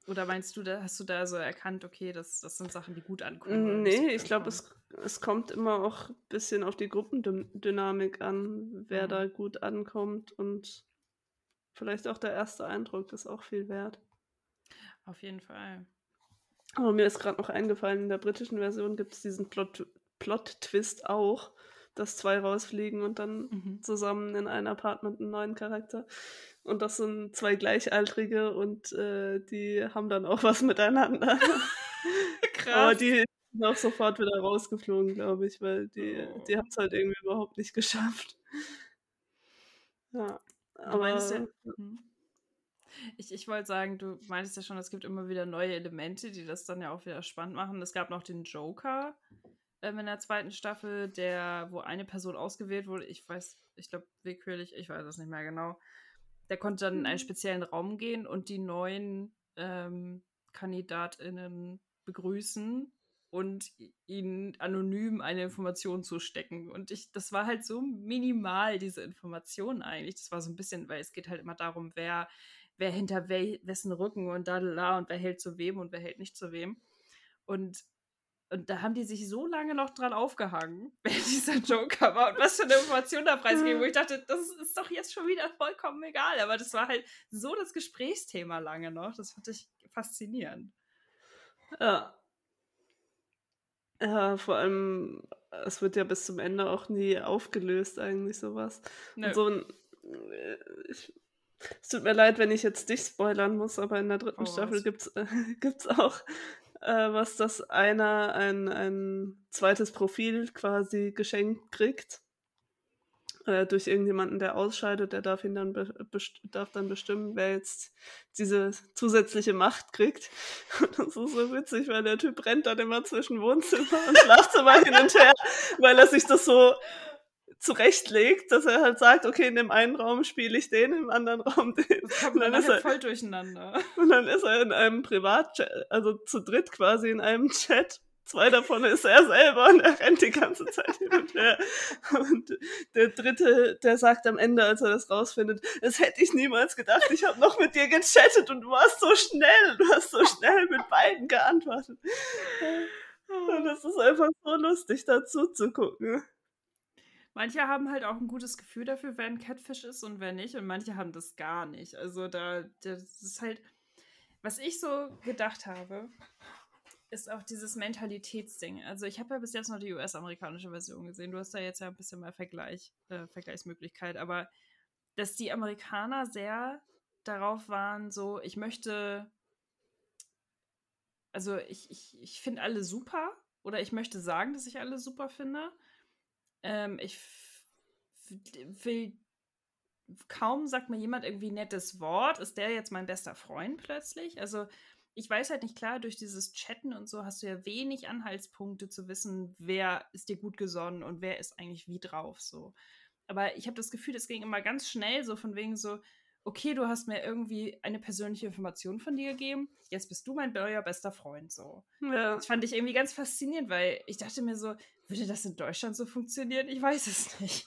Oder meinst du, da hast du da so erkannt, okay, das, das sind Sachen, die gut ankommen oder nicht so Nee, gut ich glaube, ankommen? es es kommt immer auch 'n bisschen auf die Gruppendynamik an, wer Mhm. da gut ankommt und vielleicht auch der erste Eindruck ist auch viel wert. Auf jeden Fall. Aber mir ist grad noch eingefallen, in der britischen Version gibt's diesen Plot Plot-Twist auch, dass zwei rausfliegen und dann Mhm. zusammen in ein Apartment 'n neuen Charakter. Und das sind zwei Gleichaltrige und, äh, die haben dann auch was miteinander. Aber Krass. die sind auch sofort wieder rausgeflogen, glaube ich, weil die die Oh. haben's halt irgendwie überhaupt nicht geschafft. Ja, Du meintest ja aber mhm. Ich ich wollte sagen, du meintest ja schon, es gibt immer wieder neue Elemente, die das dann ja auch wieder spannend machen. Es gab noch den Joker, ähm, in der zweiten Staffel, der wo eine Person ausgewählt wurde. Ich weiß ich glaube willkürlich, ich weiß es nicht mehr genau. Der konnte dann in einen Mhm. speziellen Raum gehen und die neuen, ähm, KandidatInnen begrüßen und i ihnen anonym eine Information zustecken. Und ich das war halt so minimal, diese Information eigentlich. Das war so 'n bisschen weil es geht halt immer darum, wer wer hinter wel wessen Rücken und dadala und wer hält zu wem und wer hält nicht zu wem. Und und da haben die sich so lange noch dran aufgehangen, wer dieser Joker war und was für 'ne Information da preisgegeben, wo ich dachte: „Das ist doch jetzt schon wieder vollkommen egal.“ Aber das war halt so das Gesprächsthema lange noch. Das fand ich faszinierend. Ja. Ja, vor allem, es wird ja bis zum Ende auch nie aufgelöst eigentlich so was. Und Nö. so 'n äh, ich es tut mir leid, wenn ich jetzt dich spoilern muss, aber in der dritten Hau Staffel raus. gibt's äh, gibt's auch, äh, was, dass einer ein ein zweites Profil quasi geschenkt kriegt äh, durch irgendjemanden, der ausscheidet. Der darf ihn dann be best darf dann bestimmen, wer jetzt diese zusätzliche Macht kriegt. Und das ist so witzig, weil der Typ rennt dann immer zwischen Wohnzimmer und Schlafzimmer hin und her, weil er sich das so zurechtlegt, dass er halt sagt: „Okay, in dem einen Raum spiele ich den, im anderen Raum den.“ Das kommt Und dann dann ist nachher er voll durcheinander. und dann ist er in einem Privatcha also zu dritt quasi in einem Chat. Zwei davon ist er selber und er rennt die ganze Zeit hin und her. Und der dritte, der sagt am Ende, als er das rausfindet: „Das hätte ich niemals gedacht. Ich habe noch mit dir gechattet und du warst so schnell. Du hast so schnell mit beiden geantwortet.“ Und das ist einfach so lustig, da zuzugucken. Manche haben halt auch 'n gutes Gefühl dafür, wer 'n Catfish ist und wer nicht und manche haben das gar nicht. Also, da das ist halt was ich so gedacht habe, ist auch dieses Mentalitätsding. Also, ich habe ja bis jetzt nur die US-amerikanische Version gesehen. Du hast da jetzt ja 'n bisschen mehr Vergleich äh, Vergleichsmöglichkeit, aber dass die Amerikaner sehr darauf waren, so: „Ich möchte“ „also, ich ich ich finde alle super oder ich möchte sagen, dass ich alle super finde. Ähm, ich f f d will kaum sagt mir jemand irgendwie 'n nettes Wort, ist der jetzt mein bester Freund plötzlich?“ Also, ich weiß halt nicht klar, durch dieses Chatten und so hast du ja wenig Anhaltspunkte zu wissen, wer ist dir gut gesonnen und wer ist eigentlich wie drauf so. Aber ich habe das Gefühl, das ging immer ganz schnell so von wegen so: „Okay, du hast mir irgendwie eine persönliche Information von dir gegeben. Jetzt bist du mein neuer bester Freund“, so. Ja. Das fand ich irgendwie ganz faszinierend, weil ich dachte mir so: „Würde das in Deutschland so funktionieren? Ich weiß es nicht.“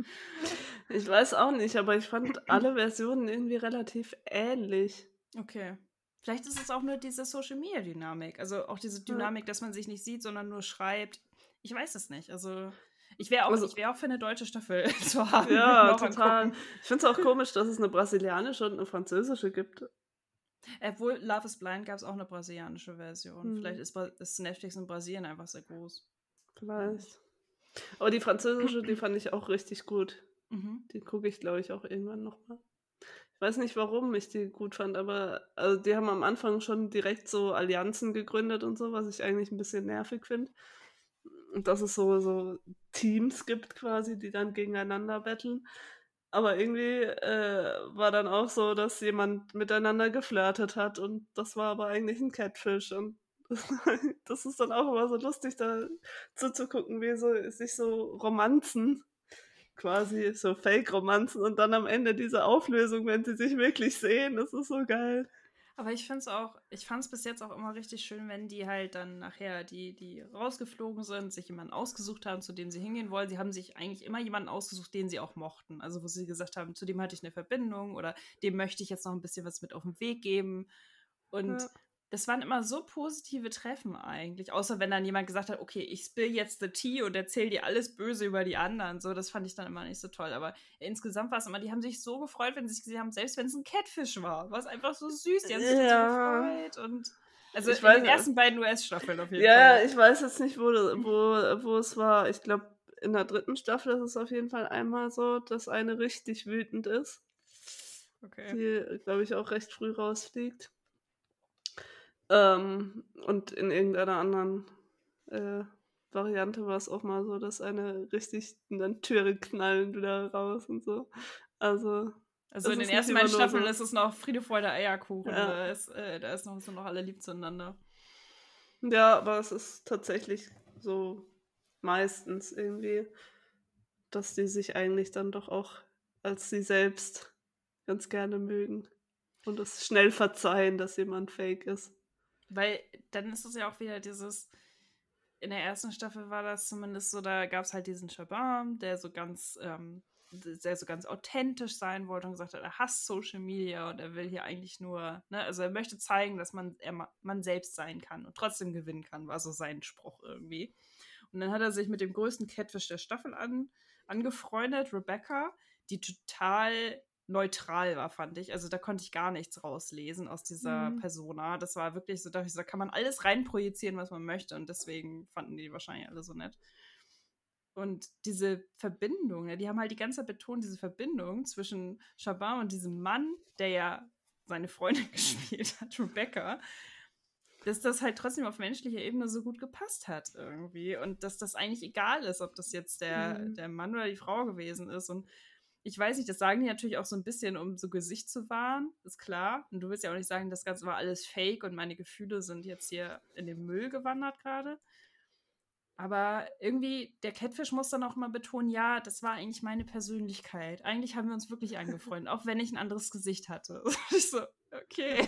Ich weiß auch nicht, aber ich fand alle Versionen irgendwie relativ ähnlich. Okay. Vielleicht ist es auch nur diese Social-Media-Dynamik. Also, auch diese Ja. Dynamik, dass man sich nicht sieht, sondern nur schreibt. Ich weiß es nicht. Also, ich wäre auch Also ich wäre auch für 'ne deutsche Staffel zu haben, würde ich Ja, mir auch total. angucken. Ich finde es auch komisch, dass es 'ne brasilianische und 'ne französische gibt. Obwohl, Love is Blind gab's auch 'ne brasilianische Version. Vielleicht Mhm. ist Bra ist Netflix in Brasilien einfach sehr groß. Vielleicht. Aber die französische, die fand ich auch richtig gut. Mhm. Die gucke ich, glaube ich, auch irgendwann noch mal. Ich weiß nicht, warum ich die gut fand, aber also, die haben am Anfang schon direkt so Allianzen gegründet und so, was ich eigentlich 'n bisschen nervig finde. Und dass es so so Teams gibt quasi, die dann gegeneinander battlen. Aber irgendwie, äh, war dann auch so, dass jemand miteinander geflirtet hat und das war aber eigentlich 'n Catfish und das ist dann auch immer so lustig, da zuzugucken, wie so sich so Romanzen quasi so Fake-Romanzen und dann am Ende diese Auflösung, wenn sie sich wirklich sehen, das ist so geil. Aber ich finde es auch ich fand es bis jetzt auch immer richtig schön, wenn die halt dann nachher die die rausgeflogen sind, sich jemanden ausgesucht haben, zu dem sie hingehen wollen. Sie haben sich eigentlich immer jemanden ausgesucht, den sie auch mochten. Also, wo sie gesagt haben: „Zu dem hatte ich 'ne Verbindung“ oder „dem möchte ich jetzt noch 'n bisschen was mit auf 'n Weg geben.“ Und Ja. das waren immer so positive Treffen eigentlich. Außer wenn dann jemand gesagt hat, okay, ich spill jetzt the tea und erzähl dir alles Böse über die anderen. So, das fand ich dann immer nicht so toll. Aber insgesamt war es immer, die haben sich so gefreut, wenn sie sich gesehen haben, selbst wenn es ein Catfish war. War es einfach so süß. Die haben sich dann so Ja. gefreut. Und also Ich in den weiß, ersten beiden U S-Staffeln auf jeden ja, Fall. ich weiß jetzt nicht, wo, das- wo, wo es war. Ich glaube, in der dritten Staffel ist es auf jeden Fall einmal so, dass eine richtig wütend ist, Okay. die, glaube ich, auch recht früh rausfliegt. Ähm, und in irgendeiner anderen äh, Variante war es auch mal so, dass eine richtig eine Türe knallen wieder raus und so. Also, Also es in den ist nicht ersten immer beiden nur Staffeln so. ist es noch Friede, Freude, Eierkuchen. Ja. Da ist, äh, da ist noch, sind noch alle lieb zueinander. Ja, aber es ist tatsächlich so meistens irgendwie, dass die sich eigentlich dann doch auch als sie selbst ganz gerne mögen und es schnell verzeihen, dass jemand fake ist. Weil dann ist es ja auch wieder dieses, in der ersten Staffel war das zumindest so, da gab es halt diesen Shabam, der so ganz, ähm, der so ganz authentisch sein wollte und gesagt hat, er hasst Social Media und er will hier eigentlich nur, ne, also er möchte zeigen, dass man, er, ma- man selbst sein kann und trotzdem gewinnen kann, war so sein Spruch irgendwie. Und dann hat er sich mit dem größten Catfish der Staffel an, angefreundet, Rebecca, die total neutral war, fand ich. Also da konnte ich gar nichts rauslesen aus dieser Mhm. Persona. Das war wirklich so, da, da kann man alles reinprojizieren, was man möchte. Und deswegen fanden die wahrscheinlich alle so nett. Und diese Verbindung, ja, die haben halt die ganze Zeit betont, diese Verbindung zwischen Shaban und diesem Mann, der ja seine Freundin gespielt hat, Rebecca, dass das halt trotzdem auf menschlicher Ebene so gut gepasst hat irgendwie. Und dass das eigentlich egal ist, ob das jetzt der, Mhm. der Mann oder die Frau gewesen ist. Und ich weiß nicht, das sagen die natürlich auch so ein bisschen, um so Gesicht zu wahren, ist klar. Und du willst ja auch nicht sagen, das Ganze war alles fake und meine Gefühle sind jetzt hier in den Müll gewandert gerade. Aber irgendwie, der Catfish muss dann auch mal betonen, ja, das war eigentlich meine Persönlichkeit. Eigentlich haben wir uns wirklich angefreundet, auch wenn ich ein anderes Gesicht hatte. Ich so, okay.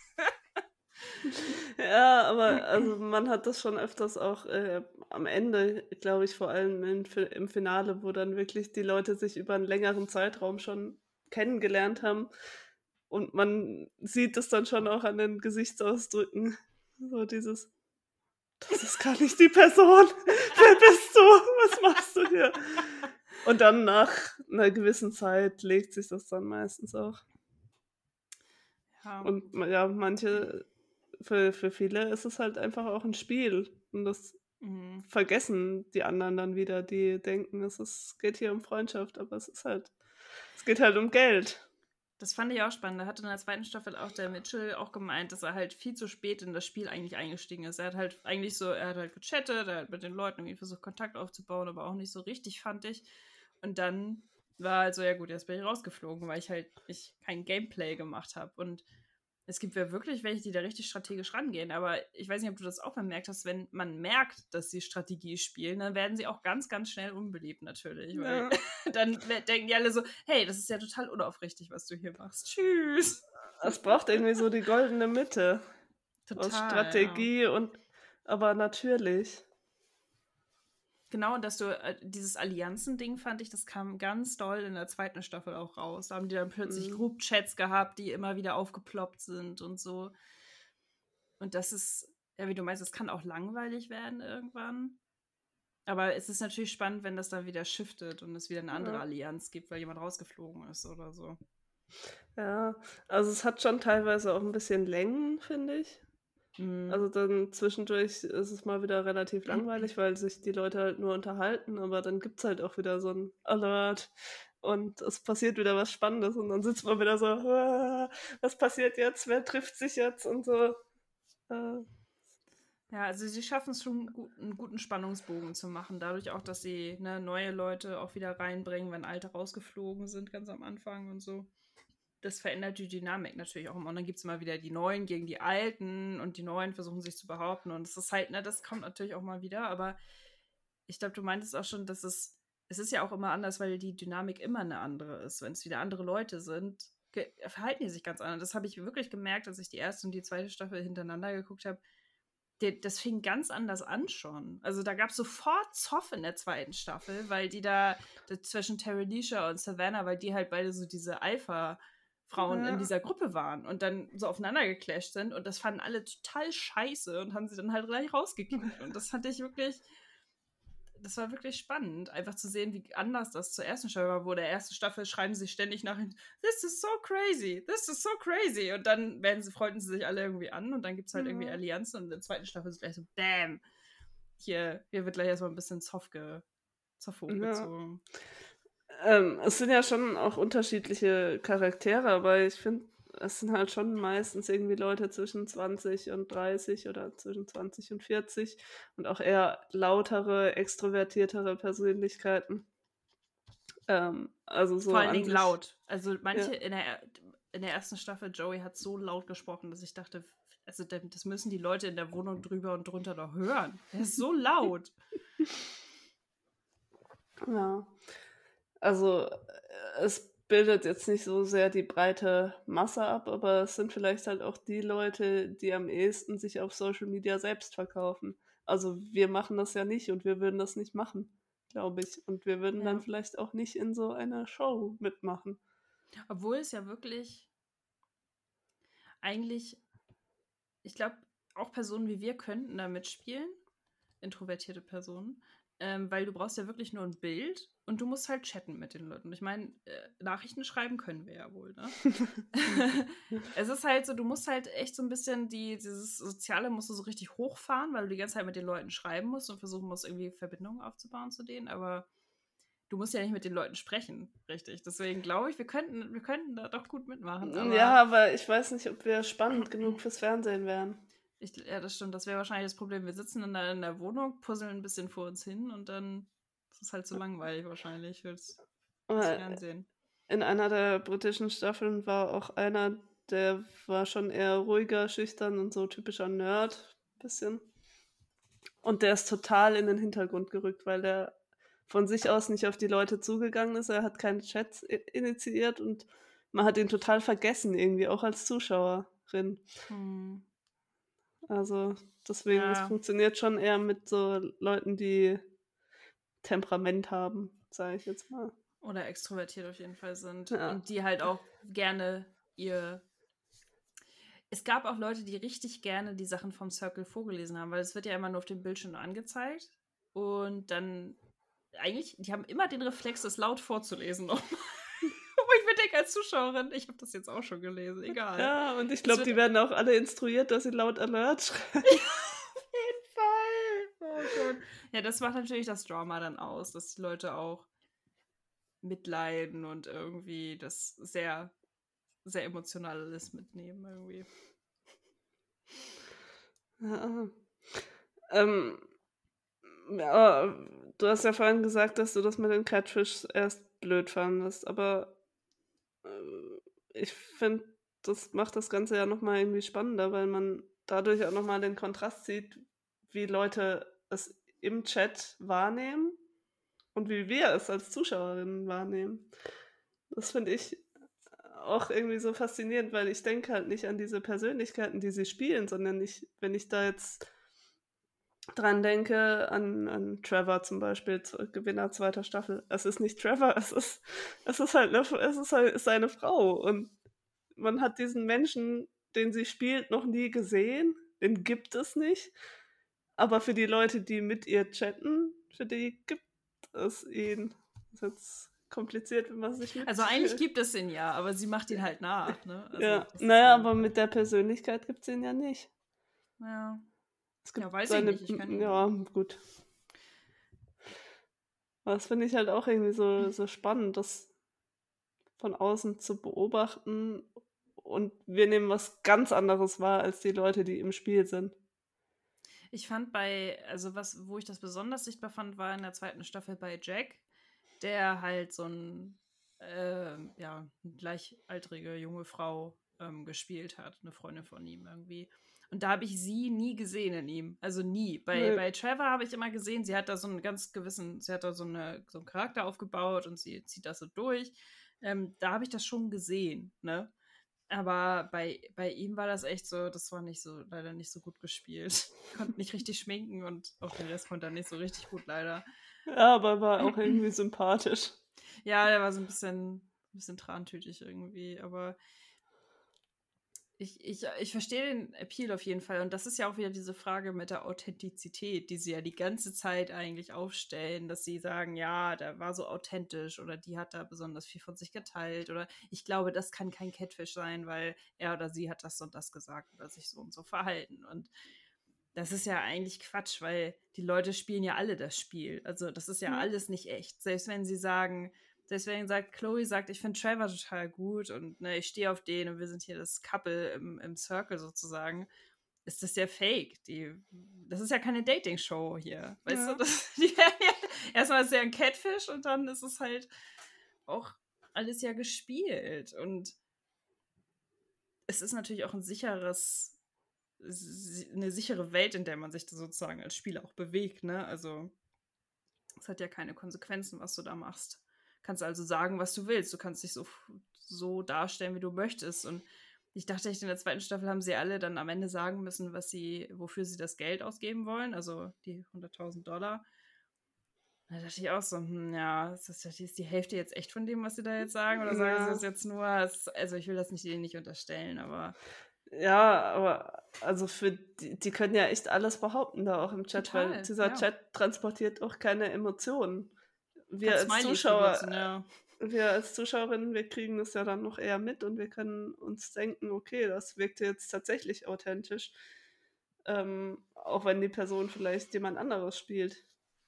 Ja, aber also man hat das schon öfters auch äh, am Ende, glaube ich, vor allem im, Fi- im Finale, wo dann wirklich die Leute sich über einen längeren Zeitraum schon kennengelernt haben und man sieht es dann schon auch an den Gesichtsausdrücken. So dieses, das ist gar nicht die Person. Wer bist du? Was machst du hier? Und dann nach einer gewissen Zeit legt sich das dann meistens auch. Ja. Und ma- ja, manche, für, für viele ist es halt einfach auch ein Spiel. Und das Mhm. vergessen die anderen dann wieder, die denken, es ist, geht hier um Freundschaft, aber es ist halt, es geht halt um Geld. Das fand ich auch spannend. Da hat in der zweiten Staffel auch der Mitchell auch gemeint, dass er halt viel zu spät in das Spiel eigentlich eingestiegen ist. Er hat halt eigentlich so, er hat halt gechattet, er hat mit den Leuten irgendwie versucht, Kontakt aufzubauen, aber auch nicht so richtig, fand ich. Und dann war halt so, ja gut, jetzt bin ich rausgeflogen, weil ich halt nicht kein Gameplay gemacht habe. Und es gibt ja wirklich welche, die da richtig strategisch rangehen. Aber ich weiß nicht, ob du das auch bemerkt hast, wenn man merkt, dass sie Strategie spielen, dann werden sie auch ganz, ganz schnell unbeliebt natürlich. Weil Ja. dann denken die alle so, hey, das ist ja total unaufrichtig, was du hier machst. Tschüss. Es braucht irgendwie so die goldene Mitte aus Total, ja. Strategie und aber natürlich. Genau, und dass du äh, dieses Allianzen-Ding fand ich, das kam ganz doll in der zweiten Staffel auch raus. Da haben die dann plötzlich Mhm. Group-Chats gehabt, die immer wieder aufgeploppt sind und so. Und das ist, ja, wie du meinst, es kann auch langweilig werden irgendwann. Aber es ist natürlich spannend, wenn das dann wieder shiftet und es wieder eine andere Ja. Allianz gibt, weil jemand rausgeflogen ist oder so. Ja, also es hat schon teilweise auch ein bisschen Längen, finde ich. Mhm. Also dann zwischendurch ist es mal wieder relativ langweilig, weil sich die Leute halt nur unterhalten, aber dann gibt's halt auch wieder so ein Alert und es passiert wieder was Spannendes und dann sitzt man wieder so, "Ah, was passiert jetzt? Wer trifft sich jetzt?" und so. Äh, Ja, also sie schaffen es schon, gut, einen guten Spannungsbogen zu machen. Dadurch auch, dass sie ne, neue Leute auch wieder reinbringen, wenn alte rausgeflogen sind, ganz am Anfang und so. Das verändert die Dynamik natürlich auch immer. Und dann gibt es immer wieder die Neuen gegen die Alten und die Neuen versuchen sich zu behaupten. Und das ist halt, ne, das kommt natürlich auch mal wieder. Aber ich glaube, du meintest auch schon, dass es, es ist ja auch immer anders, weil die Dynamik immer eine andere ist. Wenn es wieder andere Leute sind, ge- verhalten die sich ganz anders. Das habe ich wirklich gemerkt, als ich die erste und die zweite Staffel hintereinander geguckt habe. Der, das fing ganz anders an schon. Also da gab es sofort Zoff in der zweiten Staffel, weil die da, da zwischen Terralisha und Savannah, weil die halt beide so diese Alpha- Frauen Ja. in dieser Gruppe waren und dann so aufeinander geclasht sind und das fanden alle total scheiße und haben sie dann halt gleich rausgekickt und das fand ich wirklich, das war wirklich spannend, einfach zu sehen, wie anders das zur ersten Staffel war, wo der ersten Staffel schreiben sie ständig nach hinten, this is so crazy, this is so crazy und dann werden sie, freuten sie sich alle irgendwie an und dann gibt es halt irgendwie Ja. Allianzen und in der zweiten Staffel ist es gleich so, bam, hier, hier wird gleich erstmal ein bisschen Zoff, ge, Zoff hochgezogen. Ähm, es sind ja schon auch unterschiedliche Charaktere, aber ich finde, es sind halt schon meistens irgendwie Leute zwischen zwanzig und dreißig oder zwischen zwanzig und vierzig und auch eher lautere, extrovertiertere Persönlichkeiten. Ähm, also so Vor allen an Dingen sich. laut. Also manche Ja. in der, in der ersten Staffel, Joey hat so laut gesprochen, dass ich dachte, also das müssen die Leute in der Wohnung drüber und drunter doch hören. Er ist so laut. Ja. Also äh, es bildet jetzt nicht so sehr die breite Masse ab, aber es sind vielleicht halt auch die Leute, die am ehesten sich auf Social Media selbst verkaufen. Also wir machen das ja nicht und wir würden das nicht machen, glaube ich. Und wir würden dann Ja. vielleicht auch nicht in so einer Show mitmachen. Obwohl es ja wirklich eigentlich, ich glaube, auch Personen wie wir könnten da mitspielen, introvertierte Personen, ähm, weil du brauchst ja wirklich nur ein Bild und du musst halt chatten mit den Leuten. Ich meine, äh, Nachrichten schreiben können wir ja wohl, ne? Es ist halt so, du musst halt echt so ein bisschen die, dieses Soziale musst du so richtig hochfahren, weil du die ganze Zeit mit den Leuten schreiben musst und versuchen musst, irgendwie Verbindungen aufzubauen zu denen, aber du musst ja nicht mit den Leuten sprechen, richtig. Deswegen glaube ich, wir könnten, wir könnten da doch gut mitmachen, aber Ja, aber ich weiß nicht, ob wir spannend genug fürs Fernsehen wären. ich, ja, das stimmt, das wäre wahrscheinlich das Problem. Wir sitzen in der, in der Wohnung, puzzeln ein bisschen vor uns hin und dann ist es halt so langweilig wahrscheinlich fürs, fürs Weil Fernsehen. in einer der britischen Staffeln war auch einer, der war schon eher ruhiger, schüchtern und so typischer Nerd, bisschen. Und der ist total in den Hintergrund gerückt, weil der von sich aus nicht auf die Leute zugegangen ist. Er hat keine Chats i- initiiert und man hat ihn total vergessen, irgendwie, auch als Zuschauerin. Hm. Also deswegen, es Ja, funktioniert schon eher mit so Leuten, die Temperament haben, sage ich jetzt mal. oder extrovertiert auf jeden Fall sind Ja. und die halt auch gerne ihr. Es gab auch Leute, die richtig gerne die Sachen vom Circle vorgelesen haben, weil es wird ja immer nur auf dem Bildschirm angezeigt und dann eigentlich, die haben immer den Reflex, das laut vorzulesen nochmal. Wo ich mir denke, als Zuschauerin, ich habe das jetzt auch schon gelesen, egal. Ja, und ich Es glaube, wird die werden auch alle instruiert, dass sie laut Alert schreiben. auf jeden Fall. Oh Gott. Ja, das macht natürlich das Drama dann aus, dass die Leute auch mitleiden und irgendwie das sehr, sehr emotional alles mitnehmen irgendwie. Ja. Ähm, ja, du hast ja vorhin gesagt, dass du das mit den Catfish erst blöd fandest, aber äh, ich finde, das macht das Ganze ja nochmal irgendwie spannender, weil man dadurch auch nochmal den Kontrast sieht, wie Leute es im Chat wahrnehmen und wie wir es als Zuschauerinnen wahrnehmen. Das finde ich auch irgendwie so faszinierend, weil ich denke halt nicht an diese Persönlichkeiten, die sie spielen, sondern ich, wenn ich da jetzt dran denke, an, an Trevor zum Beispiel, zu- Gewinner zweiter Staffel. Es ist nicht Trevor, es ist, es ist halt eine, es ist halt seine Frau. Und man hat diesen Menschen, den sie spielt, noch nie gesehen. Den gibt es nicht. Aber für die Leute, die mit ihr chatten, für die gibt es ihn. Das ist jetzt kompliziert, wenn man sich mit. Also eigentlich gibt es ihn ja, aber sie macht ihn halt nach, ne? Also Ja, das ist naja, so. aber mit der Persönlichkeit gibt es ihn ja nicht. Ja. Es gibt Ja, weiß ich seine, nicht, ich kann- ja, gut. Aber das finde ich halt auch irgendwie so, so spannend, das von außen zu beobachten. Und wir nehmen was ganz anderes wahr als die Leute, die im Spiel sind. Ich fand bei, also was, wo ich das besonders sichtbar fand, war in der zweiten Staffel bei Jack, der halt so ein, ähm, ja, eine gleichaltrige junge Frau ähm, gespielt hat, eine Freundin von ihm irgendwie. Und da habe ich sie nie gesehen in ihm. Also nie. Bei, Nee. bei Trevor habe ich immer gesehen, sie hat da so einen ganz gewissen, sie hat da so, eine, so einen Charakter aufgebaut und sie zieht das so durch. Ähm, da habe ich das schon gesehen, ne? Aber bei, bei ihm war das echt so, das war nicht so, leider nicht so gut gespielt. Konnte nicht richtig schminken und auch der Rest konnte er nicht so richtig gut, leider. Ja, aber war auch irgendwie sympathisch. Ja, der war so ein bisschen, ein bisschen trantütig irgendwie, aber Ich, ich, ich verstehe den Appeal auf jeden Fall. Und das ist ja auch wieder diese Frage mit der Authentizität, die sie ja die ganze Zeit eigentlich aufstellen, dass sie sagen, ja, der war so authentisch oder die hat da besonders viel von sich geteilt oder ich glaube, das kann kein Catfish sein, weil er oder sie hat das und das gesagt oder sich so und so verhalten. Und das ist ja eigentlich Quatsch, weil die Leute spielen ja alle das Spiel. Also das ist ja Ja. alles nicht echt. Selbst wenn sie sagen, deswegen sagt Chloe, sagt, ich finde Trevor total gut und ne, ich stehe auf den und wir sind hier das Couple im, im Circle sozusagen, ist das ja fake. Die, das ist ja keine Dating-Show hier. Weißt Ja. du, das, die, ja, erstmal ist es ja ein Catfish und dann ist es halt auch alles ja gespielt. Und es ist natürlich auch ein sicheres, eine sichere Welt, in der man sich da sozusagen als Spieler auch bewegt, ne? Also es hat ja keine Konsequenzen, was du da machst. Kannst also sagen, was du willst. Du kannst dich so, so darstellen, wie du möchtest. Und ich dachte echt, in der zweiten Staffel haben sie alle dann am Ende sagen müssen, was sie, wofür sie das Geld ausgeben wollen, also die hunderttausend Dollar. Da dachte ich auch so, hm, ja, ist das ist die Hälfte jetzt echt von dem, was sie da jetzt sagen? Oder sagen sie Ja. das jetzt nur? Also ich will das nicht denen nicht unterstellen, aber Ja, aber also für die, die können ja echt alles behaupten da auch im Chat, weil total, dieser ja. Chat transportiert auch keine Emotionen. Wir Hat als Smileys Zuschauer, benutzen, ja. wir als Zuschauerinnen, wir kriegen das ja dann noch eher mit und wir können uns denken, okay, das wirkt jetzt tatsächlich authentisch. Ähm, auch wenn die Person vielleicht jemand anderes spielt.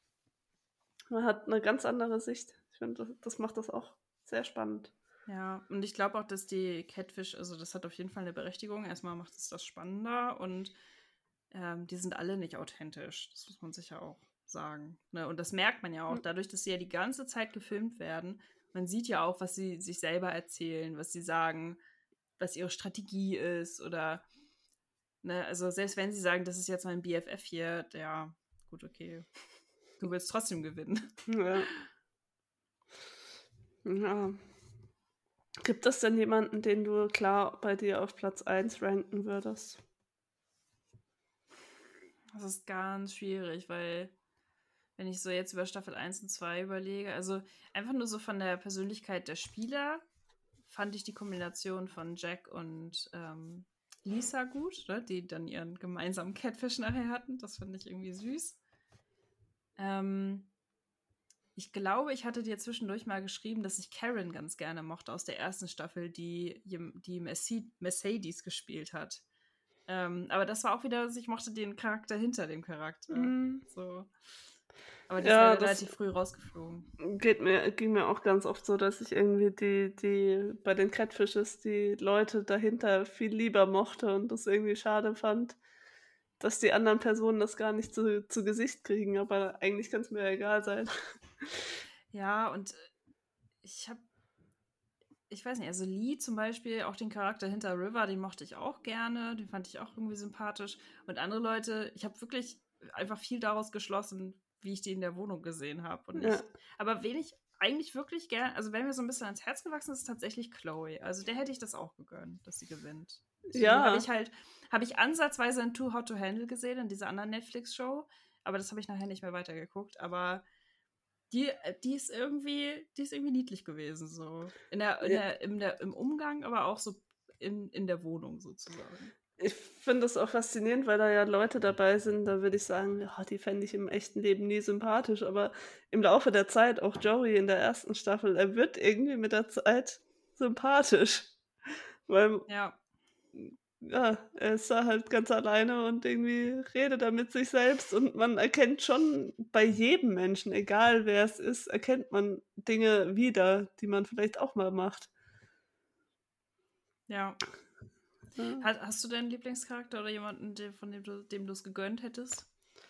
Man hat eine ganz andere Sicht. Ich finde, das, das macht das auch sehr spannend. Ja, und ich glaube auch, dass die Catfish, also das hat auf jeden Fall eine Berechtigung. Erstmal macht es das spannender und ähm, die sind alle nicht authentisch. Das muss man sicher auch sagen. Ne? Und das merkt man ja auch, Hm. dadurch, dass sie ja die ganze Zeit gefilmt werden. Man sieht ja auch, was sie sich selber erzählen, was sie sagen, was ihre Strategie ist oder, ne, also selbst wenn sie sagen, das ist jetzt mein B F F hier, ja, gut, okay. Du willst trotzdem gewinnen. Ja. Ja. Gibt es denn jemanden, den du klar bei dir auf Platz eins ranken würdest? Das ist ganz schwierig, weil wenn ich so jetzt über Staffel eins und zwei überlege, also einfach nur so von der Persönlichkeit der Spieler fand ich die Kombination von Jack und ähm, Lisa gut, ne? Die dann ihren gemeinsamen Catfish nachher hatten. Das fand ich irgendwie süß. Ähm, ich glaube, ich hatte dir zwischendurch mal geschrieben, dass ich Karen ganz gerne mochte aus der ersten Staffel, die, die Mercedes gespielt hat. Ähm, aber das war auch wieder, ich mochte den Charakter hinter dem Charakter. Mm. So. Aber die ist Ja, leider das relativ früh rausgeflogen. geht mir, ging mir auch ganz oft so, dass ich irgendwie die, die bei den Catfishes die Leute dahinter viel lieber mochte und das irgendwie schade fand, dass die anderen Personen das gar nicht zu, zu Gesicht kriegen, aber eigentlich kann es mir ja egal sein. Ja, und ich habe, ich weiß nicht, also Lee zum Beispiel, auch den Charakter hinter River, den mochte ich auch gerne, den fand ich auch irgendwie sympathisch. Und andere Leute, ich habe wirklich einfach viel daraus geschlossen, wie ich die in der Wohnung gesehen habe und nicht. Ja. Aber wen ich eigentlich wirklich gerne, also wenn mir so ein bisschen ans Herz gewachsen ist, ist tatsächlich Chloe. Also der hätte ich das auch gegönnt, dass sie gewinnt. So, die habe Ja, ich halt, habe ich ansatzweise in Too Hot to Handle gesehen, in dieser anderen Netflix-Show, aber das habe ich nachher nicht mehr weitergeguckt. Aber die, die ist irgendwie, die ist irgendwie niedlich gewesen, so. In der, in ja. der, in der, im Umgang, aber auch so in, in der Wohnung sozusagen. Ich finde das auch faszinierend, weil da ja Leute dabei sind, da würde ich sagen, ja, die fände ich im echten Leben nie sympathisch, aber im Laufe der Zeit, auch Joey in der ersten Staffel, er wird irgendwie mit der Zeit sympathisch. Weil, Ja. ja, er ist da halt ganz alleine und irgendwie redet er mit sich selbst und man erkennt schon bei jedem Menschen, egal wer es ist, erkennt man Dinge wieder, die man vielleicht auch mal macht. Ja. Ja. Hast, hast du deinen Lieblingscharakter oder jemanden, der, von dem du dem du es gegönnt hättest?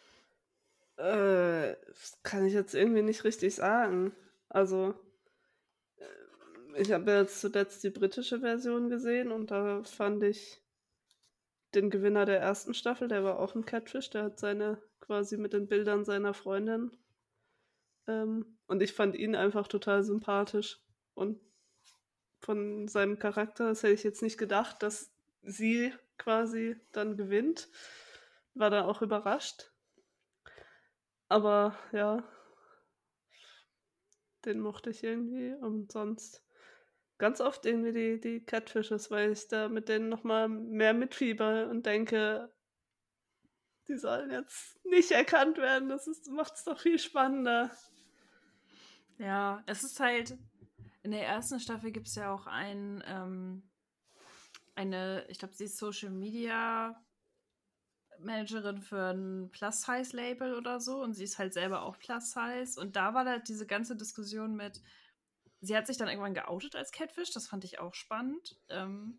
Äh, das kann ich jetzt irgendwie nicht richtig sagen. Also, äh, ich habe jetzt zuletzt die britische Version gesehen und da fand ich den Gewinner der ersten Staffel, der war auch ein Catfish, der hat seine quasi mit den Bildern seiner Freundin. Ähm, und ich fand ihn einfach total sympathisch. Und von seinem Charakter, das hätte ich jetzt nicht gedacht, dass sie quasi dann gewinnt. War da auch überrascht. Aber ja, den mochte ich irgendwie und sonst ganz oft irgendwie die die Catfishes, weil ich da mit denen noch mal mehr mitfieber und denke, die sollen jetzt nicht erkannt werden. Das ist macht's doch viel spannender. Ja, es ist halt, in der ersten Staffel gibt es ja auch ein, ähm, eine, ich glaube, sie ist Social Media Managerin für ein Plus-Size-Label oder so und sie ist halt selber auch Plus-Size und da war halt diese ganze Diskussion mit, sie hat sich dann irgendwann geoutet als Catfish, das fand ich auch spannend. Ähm,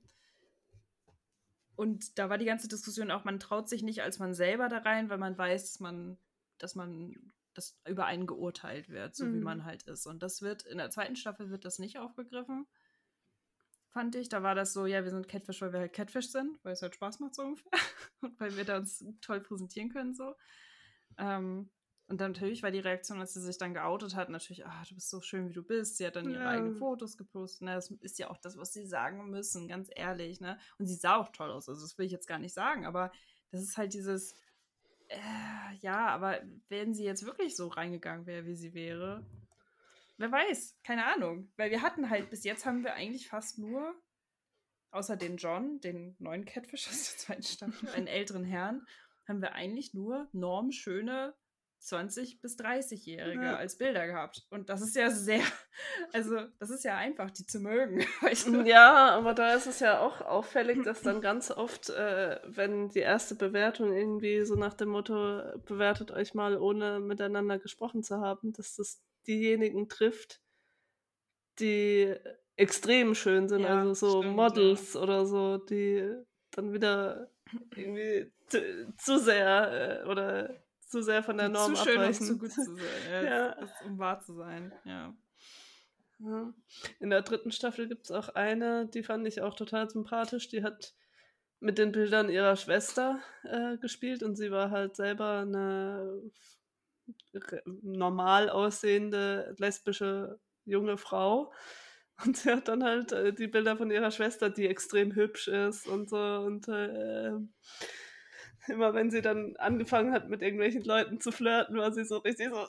und da war die ganze Diskussion auch, man traut sich nicht als man selber da rein, weil man weiß, dass man, dass man dass über einen geurteilt wird, so wie Mhm. man halt ist. Und das wird, in der zweiten Staffel wird das nicht aufgegriffen, fand ich. Da war das so, ja, wir sind Catfish, weil wir halt Catfish sind, weil es halt Spaß macht so ungefähr. Und weil wir da uns toll präsentieren können so. Ähm, und dann natürlich war die Reaktion, als sie sich dann geoutet hat, natürlich, ah, du bist so schön, wie du bist. Sie hat dann ihre Ja. eigenen Fotos gepostet. Ne? Das ist ja auch das, was sie sagen müssen, ganz ehrlich. Ne? Und sie sah auch toll aus, also das will ich jetzt gar nicht sagen, aber das ist halt dieses, äh, ja, aber wenn sie jetzt wirklich so reingegangen wäre, wie sie wäre, wer weiß, keine Ahnung. Weil wir hatten halt, bis jetzt haben wir eigentlich fast nur, außer den John, den neuen Catfish aus der zweiten Staffel, einen älteren Herrn, haben wir eigentlich nur normschöne zwanzig- bis dreißig-Jährige Ja. als Bilder gehabt. Und das ist ja sehr, also das ist ja einfach, die zu mögen. Weißt du? Ja, aber da ist es ja auch auffällig, dass dann ganz oft, äh, wenn die erste Bewertung irgendwie so nach dem Motto, bewertet euch mal ohne miteinander gesprochen zu haben, dass das diejenigen trifft, die extrem schön sind, Ja, also so stimmt, Models oder so, die dann wieder irgendwie zu, zu sehr äh, oder zu sehr von der Die Norm zu schön, um zu abweichen. gut zu sein. Ja, Ja. es ist, um wahr zu sein. Ja. Ja. In der dritten Staffel gibt es auch eine, die fand ich auch total sympathisch. Die hat mit den Bildern ihrer Schwester äh, gespielt und sie war halt selber eine re- normal aussehende lesbische junge Frau. Und sie hat dann halt äh, die Bilder von ihrer Schwester, die extrem hübsch ist und so. Und äh, immer wenn sie dann angefangen hat, mit irgendwelchen Leuten zu flirten, war sie so richtig so.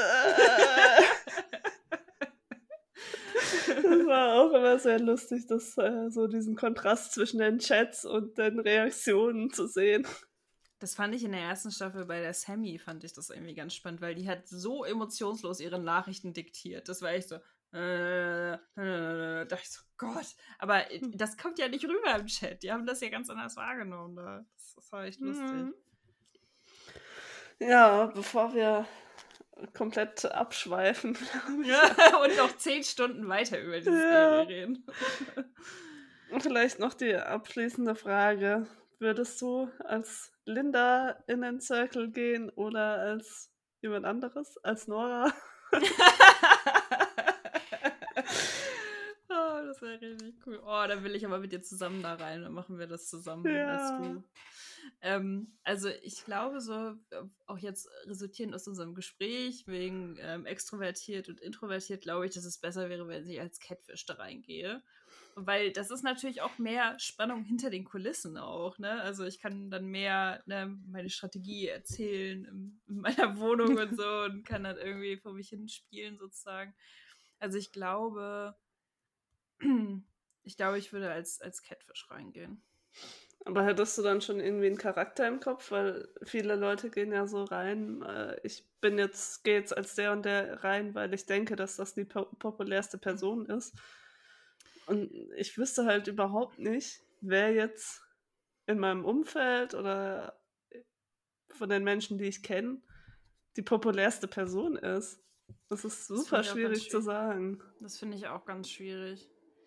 Das war auch immer sehr lustig, das, äh, so diesen Kontrast zwischen den Chats und den Reaktionen zu sehen. Das fand ich in der ersten Staffel bei der Sammy, fand ich das irgendwie ganz spannend, weil die hat so emotionslos ihre Nachrichten diktiert. Das war echt so, äh, äh, da dachte ich so, Gott. Aber äh, das kommt ja nicht rüber im Chat. Die haben das ja ganz anders wahrgenommen. Da. Das, das war echt lustig. Ja, bevor wir komplett abschweifen. Ja, und noch zehn Stunden weiter über diese Ja. Serie reden. Vielleicht noch die abschließende Frage. Würdest du als Linda in den Circle gehen oder als jemand anderes? Als Nora? Oh, das wäre richtig cool. Oh, da will ich aber mit dir zusammen da rein. Dann machen wir das zusammen Ja. als du. Ähm, also ich glaube so, äh, auch jetzt resultierend aus unserem Gespräch wegen ähm, extrovertiert und introvertiert, glaube ich, dass es besser wäre, wenn ich als Catfish da reingehe. Weil das ist natürlich auch mehr Spannung hinter den Kulissen auch, ne? Also ich kann dann mehr ne, meine Strategie erzählen in, in meiner Wohnung und so und kann dann irgendwie vor mich hin spielen sozusagen. Also ich glaube, ich glaube, ich würde als, als Catfish reingehen. Aber hättest du dann schon irgendwie einen Charakter im Kopf? Weil viele Leute gehen ja so rein, äh, ich bin jetzt, gehe jetzt als der und der rein, weil ich denke, dass das die po populärste Person ist. Und ich wüsste halt überhaupt nicht, wer jetzt in meinem Umfeld oder von den Menschen, die ich kenne, die populärste Person ist. Das ist Das super finde ich auch ganz schwierig zu schwierig. sagen. Das finde ich auch ganz schwierig.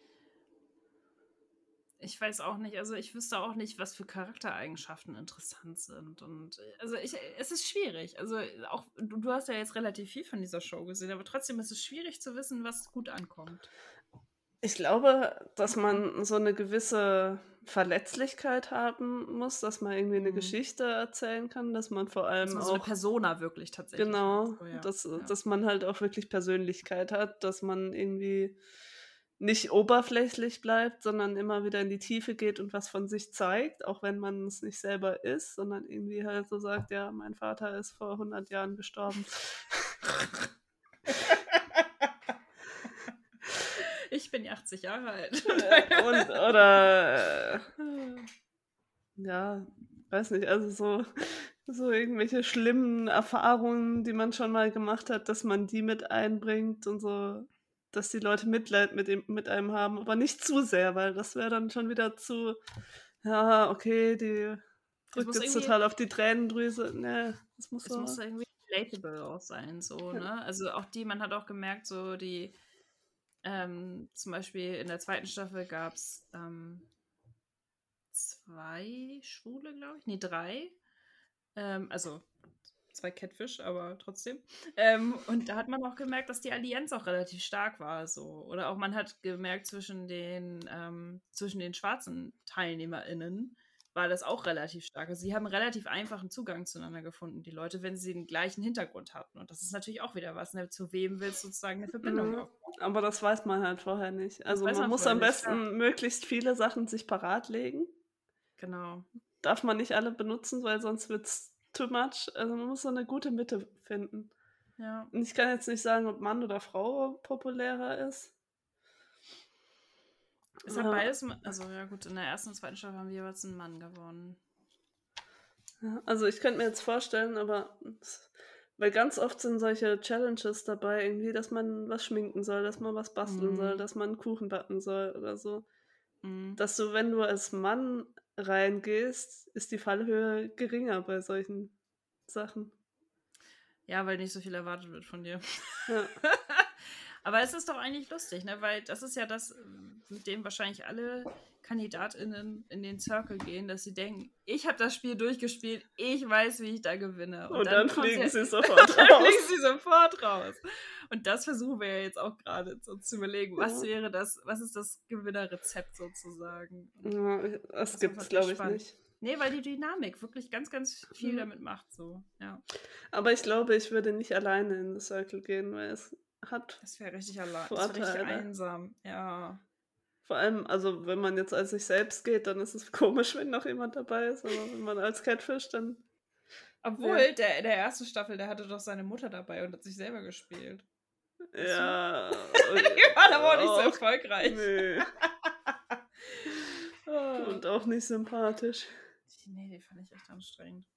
Ich weiß auch nicht, also ich wüsste auch nicht, was für Charaktereigenschaften interessant sind. Und äh, also ich, es ist schwierig. Also auch, du, du hast ja jetzt relativ viel von dieser Show gesehen, aber trotzdem ist es schwierig zu wissen, was gut ankommt. Ich glaube, dass man so eine gewisse Verletzlichkeit haben muss, dass man irgendwie eine Mhm. Geschichte erzählen kann, dass man vor Dass allem man so eine auch Persona wirklich tatsächlich genau, hat. So, ja. dass, Ja. dass man halt auch wirklich Persönlichkeit hat, dass man irgendwie nicht oberflächlich bleibt, sondern immer wieder in die Tiefe geht und was von sich zeigt, auch wenn man es nicht selber ist, sondern irgendwie halt so sagt, ja, mein Vater ist vor hundert Jahren gestorben. Ich bin ja achtzig Jahre alt. Äh, und, oder, äh, ja, weiß nicht, also so, so irgendwelche schlimmen Erfahrungen, die man schon mal gemacht hat, dass man die mit einbringt und so, dass die Leute Mitleid mit, ihm, mit einem haben, aber nicht zu sehr, weil das wäre dann schon wieder zu, ja, okay, die Es drückt muss jetzt irgendwie, total auf die Tränendrüse. Nee, das muss es muss so. irgendwie relatable auch sein, so, Ja. ne? Also auch die, man hat auch gemerkt, so die, ähm, zum Beispiel in der zweiten Staffel gab es ähm, zwei Schwule, glaube ich. Nee, drei. Ähm, also zwei Catfish, aber trotzdem. Ähm, und da hat man auch gemerkt, dass die Allianz auch relativ stark war. So. Oder auch man hat gemerkt, zwischen den, ähm, zwischen den schwarzen TeilnehmerInnen war das auch relativ stark. Also sie haben relativ einfachen Zugang zueinander gefunden, die Leute, wenn sie den gleichen Hintergrund hatten. Und das ist natürlich auch wieder was. Ne? Zu wem willst du sozusagen eine Verbindung Mhm. aufbauen? Aber das weiß man halt vorher nicht. Das Also weiß man man muss vorher am nicht, klar. besten möglichst viele Sachen sich parat legen. Genau. Darf man nicht alle benutzen, weil sonst wird es too much. Also man muss so eine gute Mitte finden. Ja. Und ich kann jetzt nicht sagen, ob Mann oder Frau populärer ist. Es hat Ja, beides, ma- also ja gut, in der ersten und zweiten Staffel haben wir jeweils einen Mann gewonnen. ja, also ich könnte mir jetzt vorstellen, aber es- weil ganz oft sind solche Challenges dabei, irgendwie, dass man was schminken soll, dass man was basteln soll, Mhm. dass man einen Kuchen backen soll oder so. Mhm. Dass du, wenn du als Mann reingehst, ist die Fallhöhe geringer bei solchen Sachen. Ja, weil nicht so viel erwartet wird von dir. Ja. Aber es ist doch eigentlich lustig, ne? Weil das ist ja das, mit dem wahrscheinlich alle KandidatInnen in den Circle gehen, dass sie denken, ich habe das Spiel durchgespielt, ich weiß, wie ich da gewinne. Und, dann, kommt fliegen ja- sie sofort dann raus. fliegen sie sofort raus. Und das versuchen wir ja jetzt auch gerade so zu überlegen. Was Ja. wäre das, was ist das Gewinnerrezept sozusagen? Ja, das Das war gibt's, wirklich glaube ich, spannend. nicht. Nee, weil die Dynamik wirklich ganz, ganz viel Mhm. damit macht, so. Ja. Aber ich glaube, ich würde nicht alleine in den Circle gehen, weil es hat Das wäre richtig allein. Das wäre richtig Vorteile. einsam. Ja. Vor allem, also wenn man jetzt als sich selbst geht, dann ist es komisch, wenn noch jemand dabei ist. Aber wenn man als Catfish, dann. Obwohl, Ja. der in der ersten Staffel, der hatte doch seine Mutter dabei und hat sich selber gespielt. Weißt du? Ja. Die war aber auch nicht so auch- erfolgreich. Nee. Oh. Und auch nicht sympathisch. Nee, die fand ich echt anstrengend.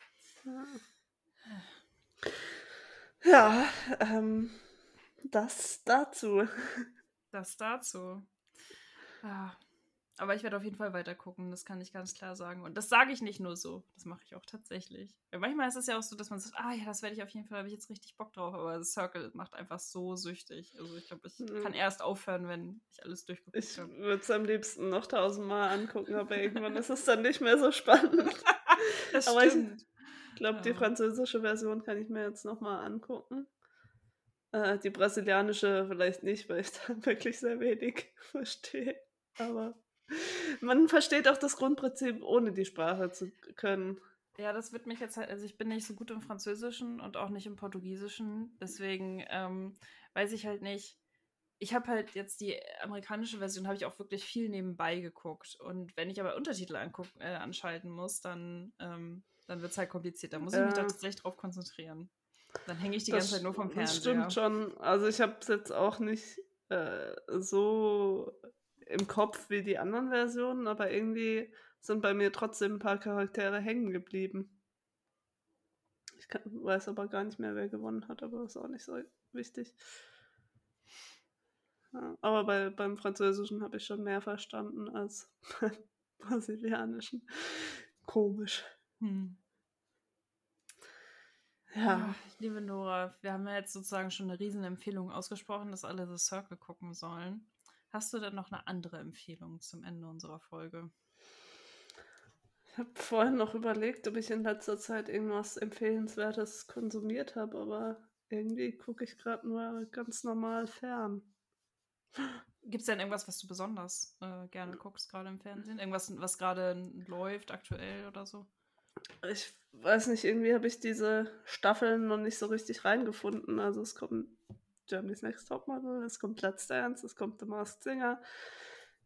Ja, ähm, das dazu. Das dazu. Ah. Aber ich werde auf jeden Fall weiter gucken, das kann ich ganz klar sagen. Und das sage ich nicht nur so, das mache ich auch tatsächlich. Weil manchmal ist es ja auch so, dass man sagt, ah ja, das werde ich auf jeden Fall, habe ich jetzt richtig Bock drauf. Aber das Circle macht einfach so süchtig. Also ich glaube, ich Mhm. kann erst aufhören, wenn ich alles durchgeguckt Ich habe. würde es am liebsten noch tausendmal angucken, aber irgendwann ist es dann nicht mehr so spannend. Das Aber ich stimmt. glaube, die Ja. französische Version kann ich mir jetzt nochmal angucken. Äh, die brasilianische vielleicht nicht, weil ich da wirklich sehr wenig verstehe. Aber man versteht auch das Grundprinzip, ohne die Sprache zu können. Ja, das wird mich jetzt halt, also ich bin nicht so gut im Französischen und auch nicht im Portugiesischen, deswegen ähm, weiß ich halt nicht. Ich habe halt jetzt die amerikanische Version, habe ich auch wirklich viel nebenbei geguckt. Und wenn ich aber Untertitel anguck, äh, anschalten muss, dann, ähm, dann wird es halt kompliziert. Da muss ich mich da Ja. tatsächlich drauf konzentrieren. Dann hänge ich die Das, ganze Zeit nur vom das Fernseher. stimmt schon. Also ich habe es jetzt auch nicht äh, so im Kopf wie die anderen Versionen, aber irgendwie sind bei mir trotzdem ein paar Charaktere hängen geblieben. Ich kann, weiß aber gar nicht mehr, wer gewonnen hat, aber ist auch nicht so wichtig. Ja, aber bei, beim Französischen habe ich schon mehr verstanden als beim Brasilianischen. Komisch. Hm. Ja. Ah, liebe Nora, wir haben ja jetzt sozusagen schon eine riesen Empfehlung ausgesprochen, dass alle The Circle gucken sollen. Hast du denn noch eine andere Empfehlung zum Ende unserer Folge? Ich habe vorhin noch überlegt, ob ich in letzter Zeit irgendwas Empfehlenswertes konsumiert habe, aber irgendwie gucke ich gerade nur ganz normal fern. Gibt es denn irgendwas, was du besonders äh, gerne guckst, gerade im Fernsehen? Irgendwas, was gerade läuft, aktuell oder so? Ich weiß nicht, irgendwie habe ich diese Staffeln noch nicht so richtig reingefunden. Also es kommt Germany's Next Topmodel, es kommt Let's Dance, es kommt The Masked Singer.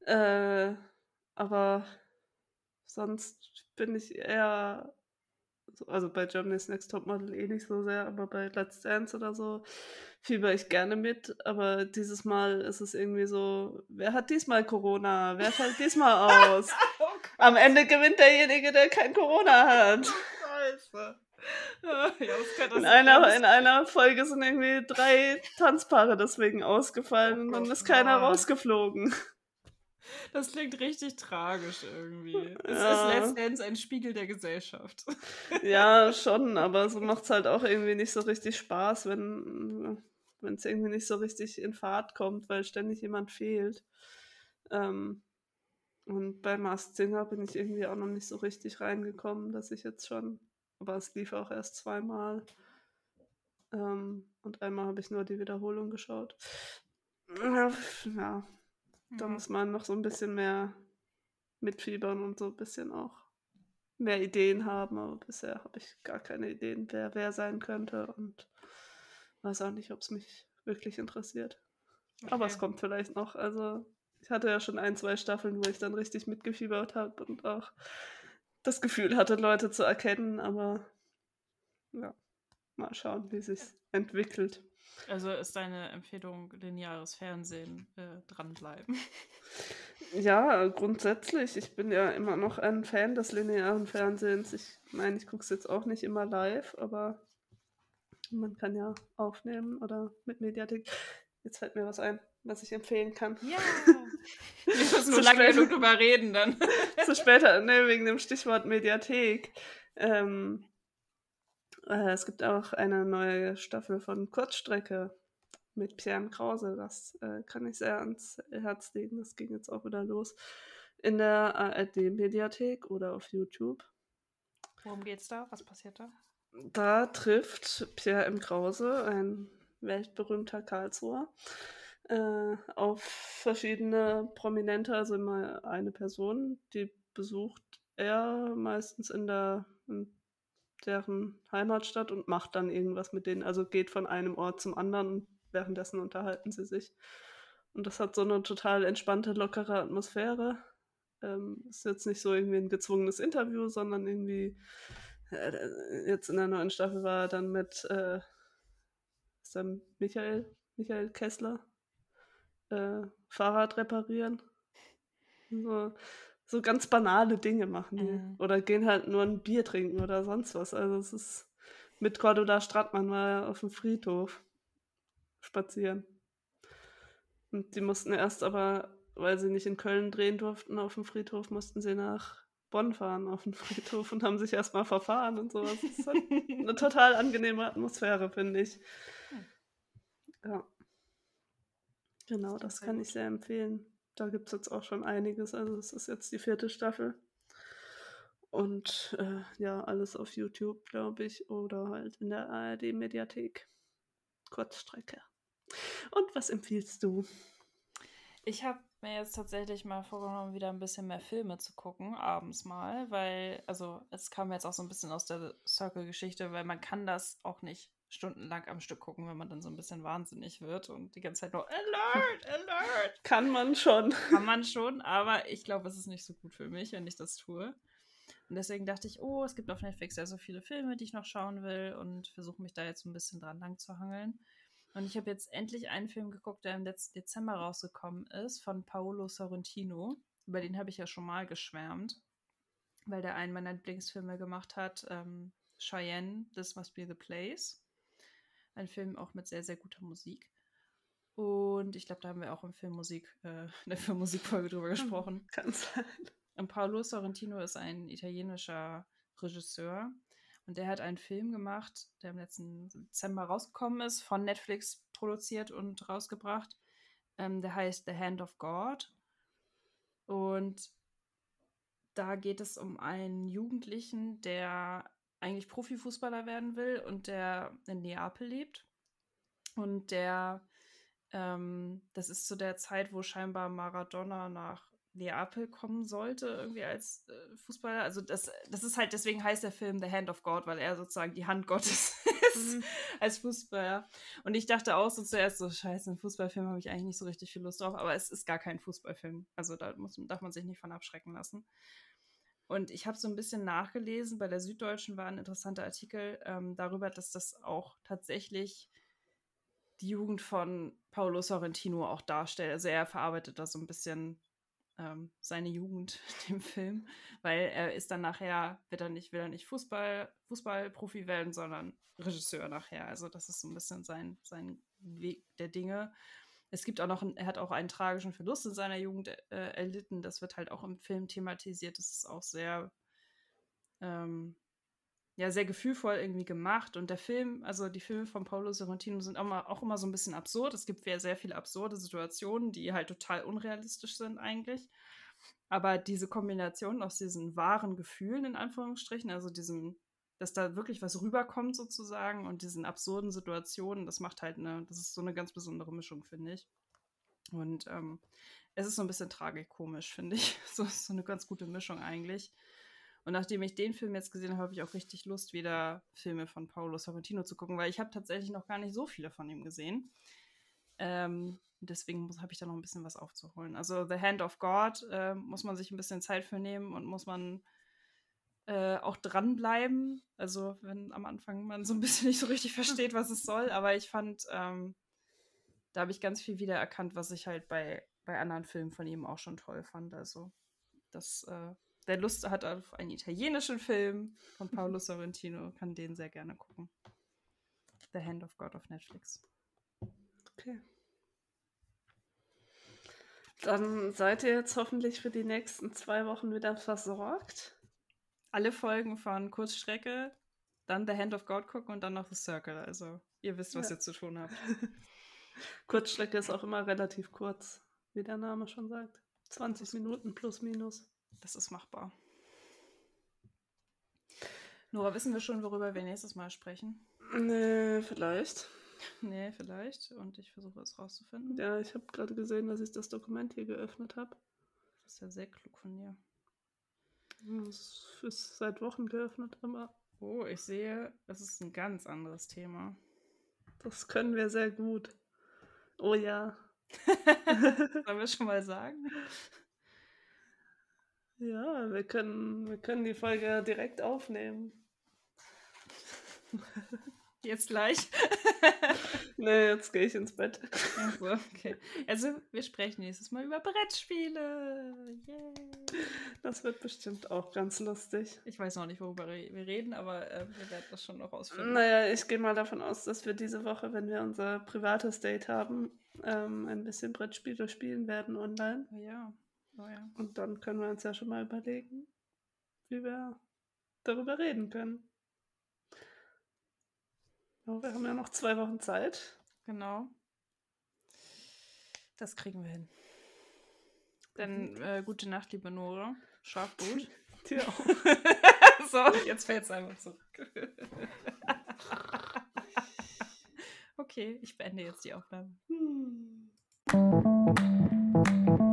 Äh, aber sonst bin ich eher so, also bei Germany's Next Topmodel eh nicht so sehr, aber bei Let's Dance oder so fieber ich gerne mit. Aber dieses Mal ist es irgendwie so, wer hat diesmal Corona? Wer fällt diesmal aus? Oh Am Ende gewinnt derjenige, der kein Corona hat. Scheiße. Ja, das kann das In ja einer, alles- in einer Folge sind irgendwie drei Tanzpaare deswegen ausgefallen Oh und dann Gott, ist keiner nein. rausgeflogen. Das klingt richtig tragisch irgendwie. Es ist Ja. Let's Dance ein Spiegel der Gesellschaft. Ja, schon, aber so macht's halt auch irgendwie nicht so richtig Spaß, wenn wenn es irgendwie nicht so richtig in Fahrt kommt, weil ständig jemand fehlt. Ähm, und bei Masked Singer bin ich irgendwie auch noch nicht so richtig reingekommen, dass ich jetzt schon, aber es lief auch erst zweimal. Ähm, und einmal habe ich nur die Wiederholung geschaut. Ja, ja, da Ja. muss man noch so ein bisschen mehr mitfiebern und so ein bisschen auch mehr Ideen haben, aber bisher habe ich gar keine Ideen, wer wer sein könnte und weiß auch nicht, ob es mich wirklich interessiert. Aber es Okay. kommt vielleicht noch. Also ich hatte ja schon ein, zwei Staffeln, wo ich dann richtig mitgefiebert habe und auch das Gefühl hatte, Leute zu erkennen, aber ja, mal schauen, wie sich's entwickelt. Also ist deine Empfehlung lineares Fernsehen, äh, dranbleiben? Ja, grundsätzlich. Ich bin ja immer noch ein Fan des linearen Fernsehens. Ich meine, ich gucke es jetzt auch nicht immer live, aber man kann ja aufnehmen oder mit Mediathek. Jetzt fällt mir was ein, was ich empfehlen kann. Ja. Wir müssen Zu nur lange spät. genug drüber reden dann. Zu später, ne, wegen dem Stichwort Mediathek. Ähm, äh, es gibt auch eine neue Staffel von Kurzstrecke mit Pierre Krause. Das äh, kann ich sehr ans Herz legen. Das ging jetzt auch wieder los in der A R D-Mediathek oder auf YouTube. Worum geht's da? Was passiert da? Da trifft Pierre M. Krause, ein weltberühmter Karlsruher, äh, auf verschiedene Prominente, also immer eine Person, die besucht er meistens in der in deren Heimatstadt und macht dann irgendwas mit denen, also geht von einem Ort zum anderen und währenddessen unterhalten sie sich. Und das hat so eine total entspannte, lockere Atmosphäre. Ähm, ist jetzt nicht so irgendwie ein gezwungenes Interview, sondern irgendwie äh, jetzt in der neuen Staffel war er dann mit äh, ist dann Michael, Michael Kessler äh, Fahrrad reparieren. So, so ganz banale Dinge machen die. Mhm. Oder gehen halt nur ein Bier trinken oder sonst was. Also es ist mit Cordula Stratmann war er auf dem Friedhof spazieren. Und die mussten erst aber, weil sie nicht in Köln drehen durften auf dem Friedhof, mussten sie nach Bonn fahren auf den Friedhof und haben sich erstmal verfahren und sowas. Das ist halt eine total angenehme Atmosphäre, finde ich. Hm. Ja. Genau, Das das sehr kann gut. ich sehr empfehlen. Da gibt es jetzt auch schon einiges. Also es ist jetzt die vierte Staffel. Und äh, ja, alles auf YouTube, glaube ich, oder halt in der A R D-Mediathek. Kurzstrecke. Und was empfiehlst du? Ich habe mir jetzt tatsächlich mal vorgenommen, wieder ein bisschen mehr Filme zu gucken, abends mal, weil, also es kam jetzt auch so ein bisschen aus der Circle-Geschichte, weil man kann das auch nicht stundenlang am Stück gucken, wenn man dann so ein bisschen wahnsinnig wird und die ganze Zeit nur Alert, Alert. Kann man schon. Kann man schon, aber ich glaube, es ist nicht so gut für mich, wenn ich das tue. Und deswegen dachte ich, oh, es gibt auf Netflix ja so viele Filme, die ich noch schauen will und versuche mich da jetzt so ein bisschen dran lang zu hangeln. Und ich habe jetzt endlich einen Film geguckt, der im letzten Dezember rausgekommen ist, von Paolo Sorrentino. Über den habe ich ja schon mal geschwärmt, weil der einen meiner Lieblingsfilme gemacht hat, ähm, Cheyenne, This Must Be the Place. Ein Film auch mit sehr, sehr guter Musik. Und ich glaube, da haben wir auch im Filmmusik, äh, in der Filmmusikfolge drüber gesprochen. Kann sein. Und Paolo Sorrentino ist ein italienischer Regisseur und der hat einen Film gemacht, der im letzten Dezember rausgekommen ist, von Netflix produziert und rausgebracht. Ähm, der heißt The Hand of God. Und da geht es um einen Jugendlichen, der eigentlich Profifußballer werden will und der in Neapel lebt. Und der, ähm, das ist zu der Zeit, wo scheinbar Maradona nach Neapel kommen sollte, irgendwie als äh, Fußballer. Also das, das ist halt, deswegen heißt der Film The Hand of God, weil er sozusagen die Hand Gottes ist Mhm. als Fußballer. Und ich dachte auch so zuerst so, scheiße, einen Fußballfilm habe ich eigentlich nicht so richtig viel Lust drauf, aber es ist gar kein Fußballfilm. Also da muss, darf man sich nicht von abschrecken lassen. Und ich habe so ein bisschen nachgelesen, bei der Süddeutschen war ein interessanter Artikel ähm, darüber, dass das auch tatsächlich die Jugend von Paolo Sorrentino auch darstellt. Also er verarbeitet da so ein bisschen ähm, seine Jugend in dem Film, weil er ist dann nachher, wird er nicht, will er nicht Fußball, Fußballprofi werden, sondern Regisseur nachher. Also das ist so ein bisschen sein, sein Weg der Dinge. Es gibt auch noch, ein, er hat auch einen tragischen Verlust in seiner Jugend äh, erlitten. Das wird halt auch im Film thematisiert. Das ist auch sehr, ähm, ja, sehr gefühlvoll irgendwie gemacht. Und der Film, also die Filme von Paolo Sorrentino sind auch, mal, auch immer so ein bisschen absurd. Es gibt sehr viele absurde Situationen, die halt total unrealistisch sind eigentlich. Aber diese Kombination aus diesen wahren Gefühlen, in Anführungsstrichen, also diesem, dass da wirklich was rüberkommt sozusagen und diesen absurden Situationen, das macht halt eine, das ist so eine ganz besondere Mischung, finde ich. Und ähm, es ist so ein bisschen tragikomisch, finde ich. So, so eine ganz gute Mischung eigentlich. Und nachdem ich den Film jetzt gesehen habe, habe ich auch richtig Lust, wieder Filme von Paolo Sorrentino zu gucken, weil ich habe tatsächlich noch gar nicht so viele von ihm gesehen. Ähm, deswegen habe ich da noch ein bisschen was aufzuholen. Also The Hand of God äh, muss man sich ein bisschen Zeit für nehmen und muss man äh, auch dranbleiben. Also wenn am Anfang man so ein bisschen nicht so richtig versteht, was es soll. Aber ich fand, ähm, da habe ich ganz viel wiedererkannt, was ich halt bei, bei anderen Filmen von ihm auch schon toll fand. Also das äh, wer Lust hat auf einen italienischen Film von Paolo Sorrentino, kann den sehr gerne gucken. The Hand of God auf Netflix. Okay. Dann seid ihr jetzt hoffentlich für die nächsten zwei Wochen wieder versorgt. Alle Folgen von Kurzstrecke, dann The Hand of God gucken und dann noch The Circle. Also ihr wisst, was ja. ihr zu tun habt. Kurzstrecke ist auch immer relativ kurz, wie der Name schon sagt. zwanzig Minuten plus minus. Das ist machbar. Nora, wissen wir schon, worüber wir nächstes Mal sprechen? Nee, vielleicht. Nee, vielleicht. Und ich versuche es rauszufinden. Ja, ich habe gerade gesehen, dass ich das Dokument hier geöffnet habe. Das ist ja sehr klug von dir. Das ist seit Wochen geöffnet, aber... Oh, ich sehe, es ist ein ganz anderes Thema. Das können wir sehr gut. Oh ja. Sollen wir schon mal sagen? Ja, wir können, wir können die Folge direkt aufnehmen. Jetzt gleich? Nee, jetzt gehe ich ins Bett. Also, okay. Also, wir sprechen nächstes Mal über Brettspiele. Yay. Das wird bestimmt auch ganz lustig. Ich weiß noch nicht, worüber wir reden, aber äh, wir werden das schon noch ausfinden. Naja, ich gehe mal davon aus, dass wir diese Woche, wenn wir unser privates Date haben, ähm, ein bisschen Brettspiele spielen werden online. Oh ja. Oh ja. Und dann können wir uns ja schon mal überlegen, wie wir darüber reden können. Aber wir haben ja noch zwei Wochen Zeit. Genau. Das kriegen wir hin. Dann äh, gute Nacht, liebe Nora. Schlaf gut. Dir auch. So, jetzt fällt es einfach zurück. Okay, ich beende jetzt die Aufnahme. Hm.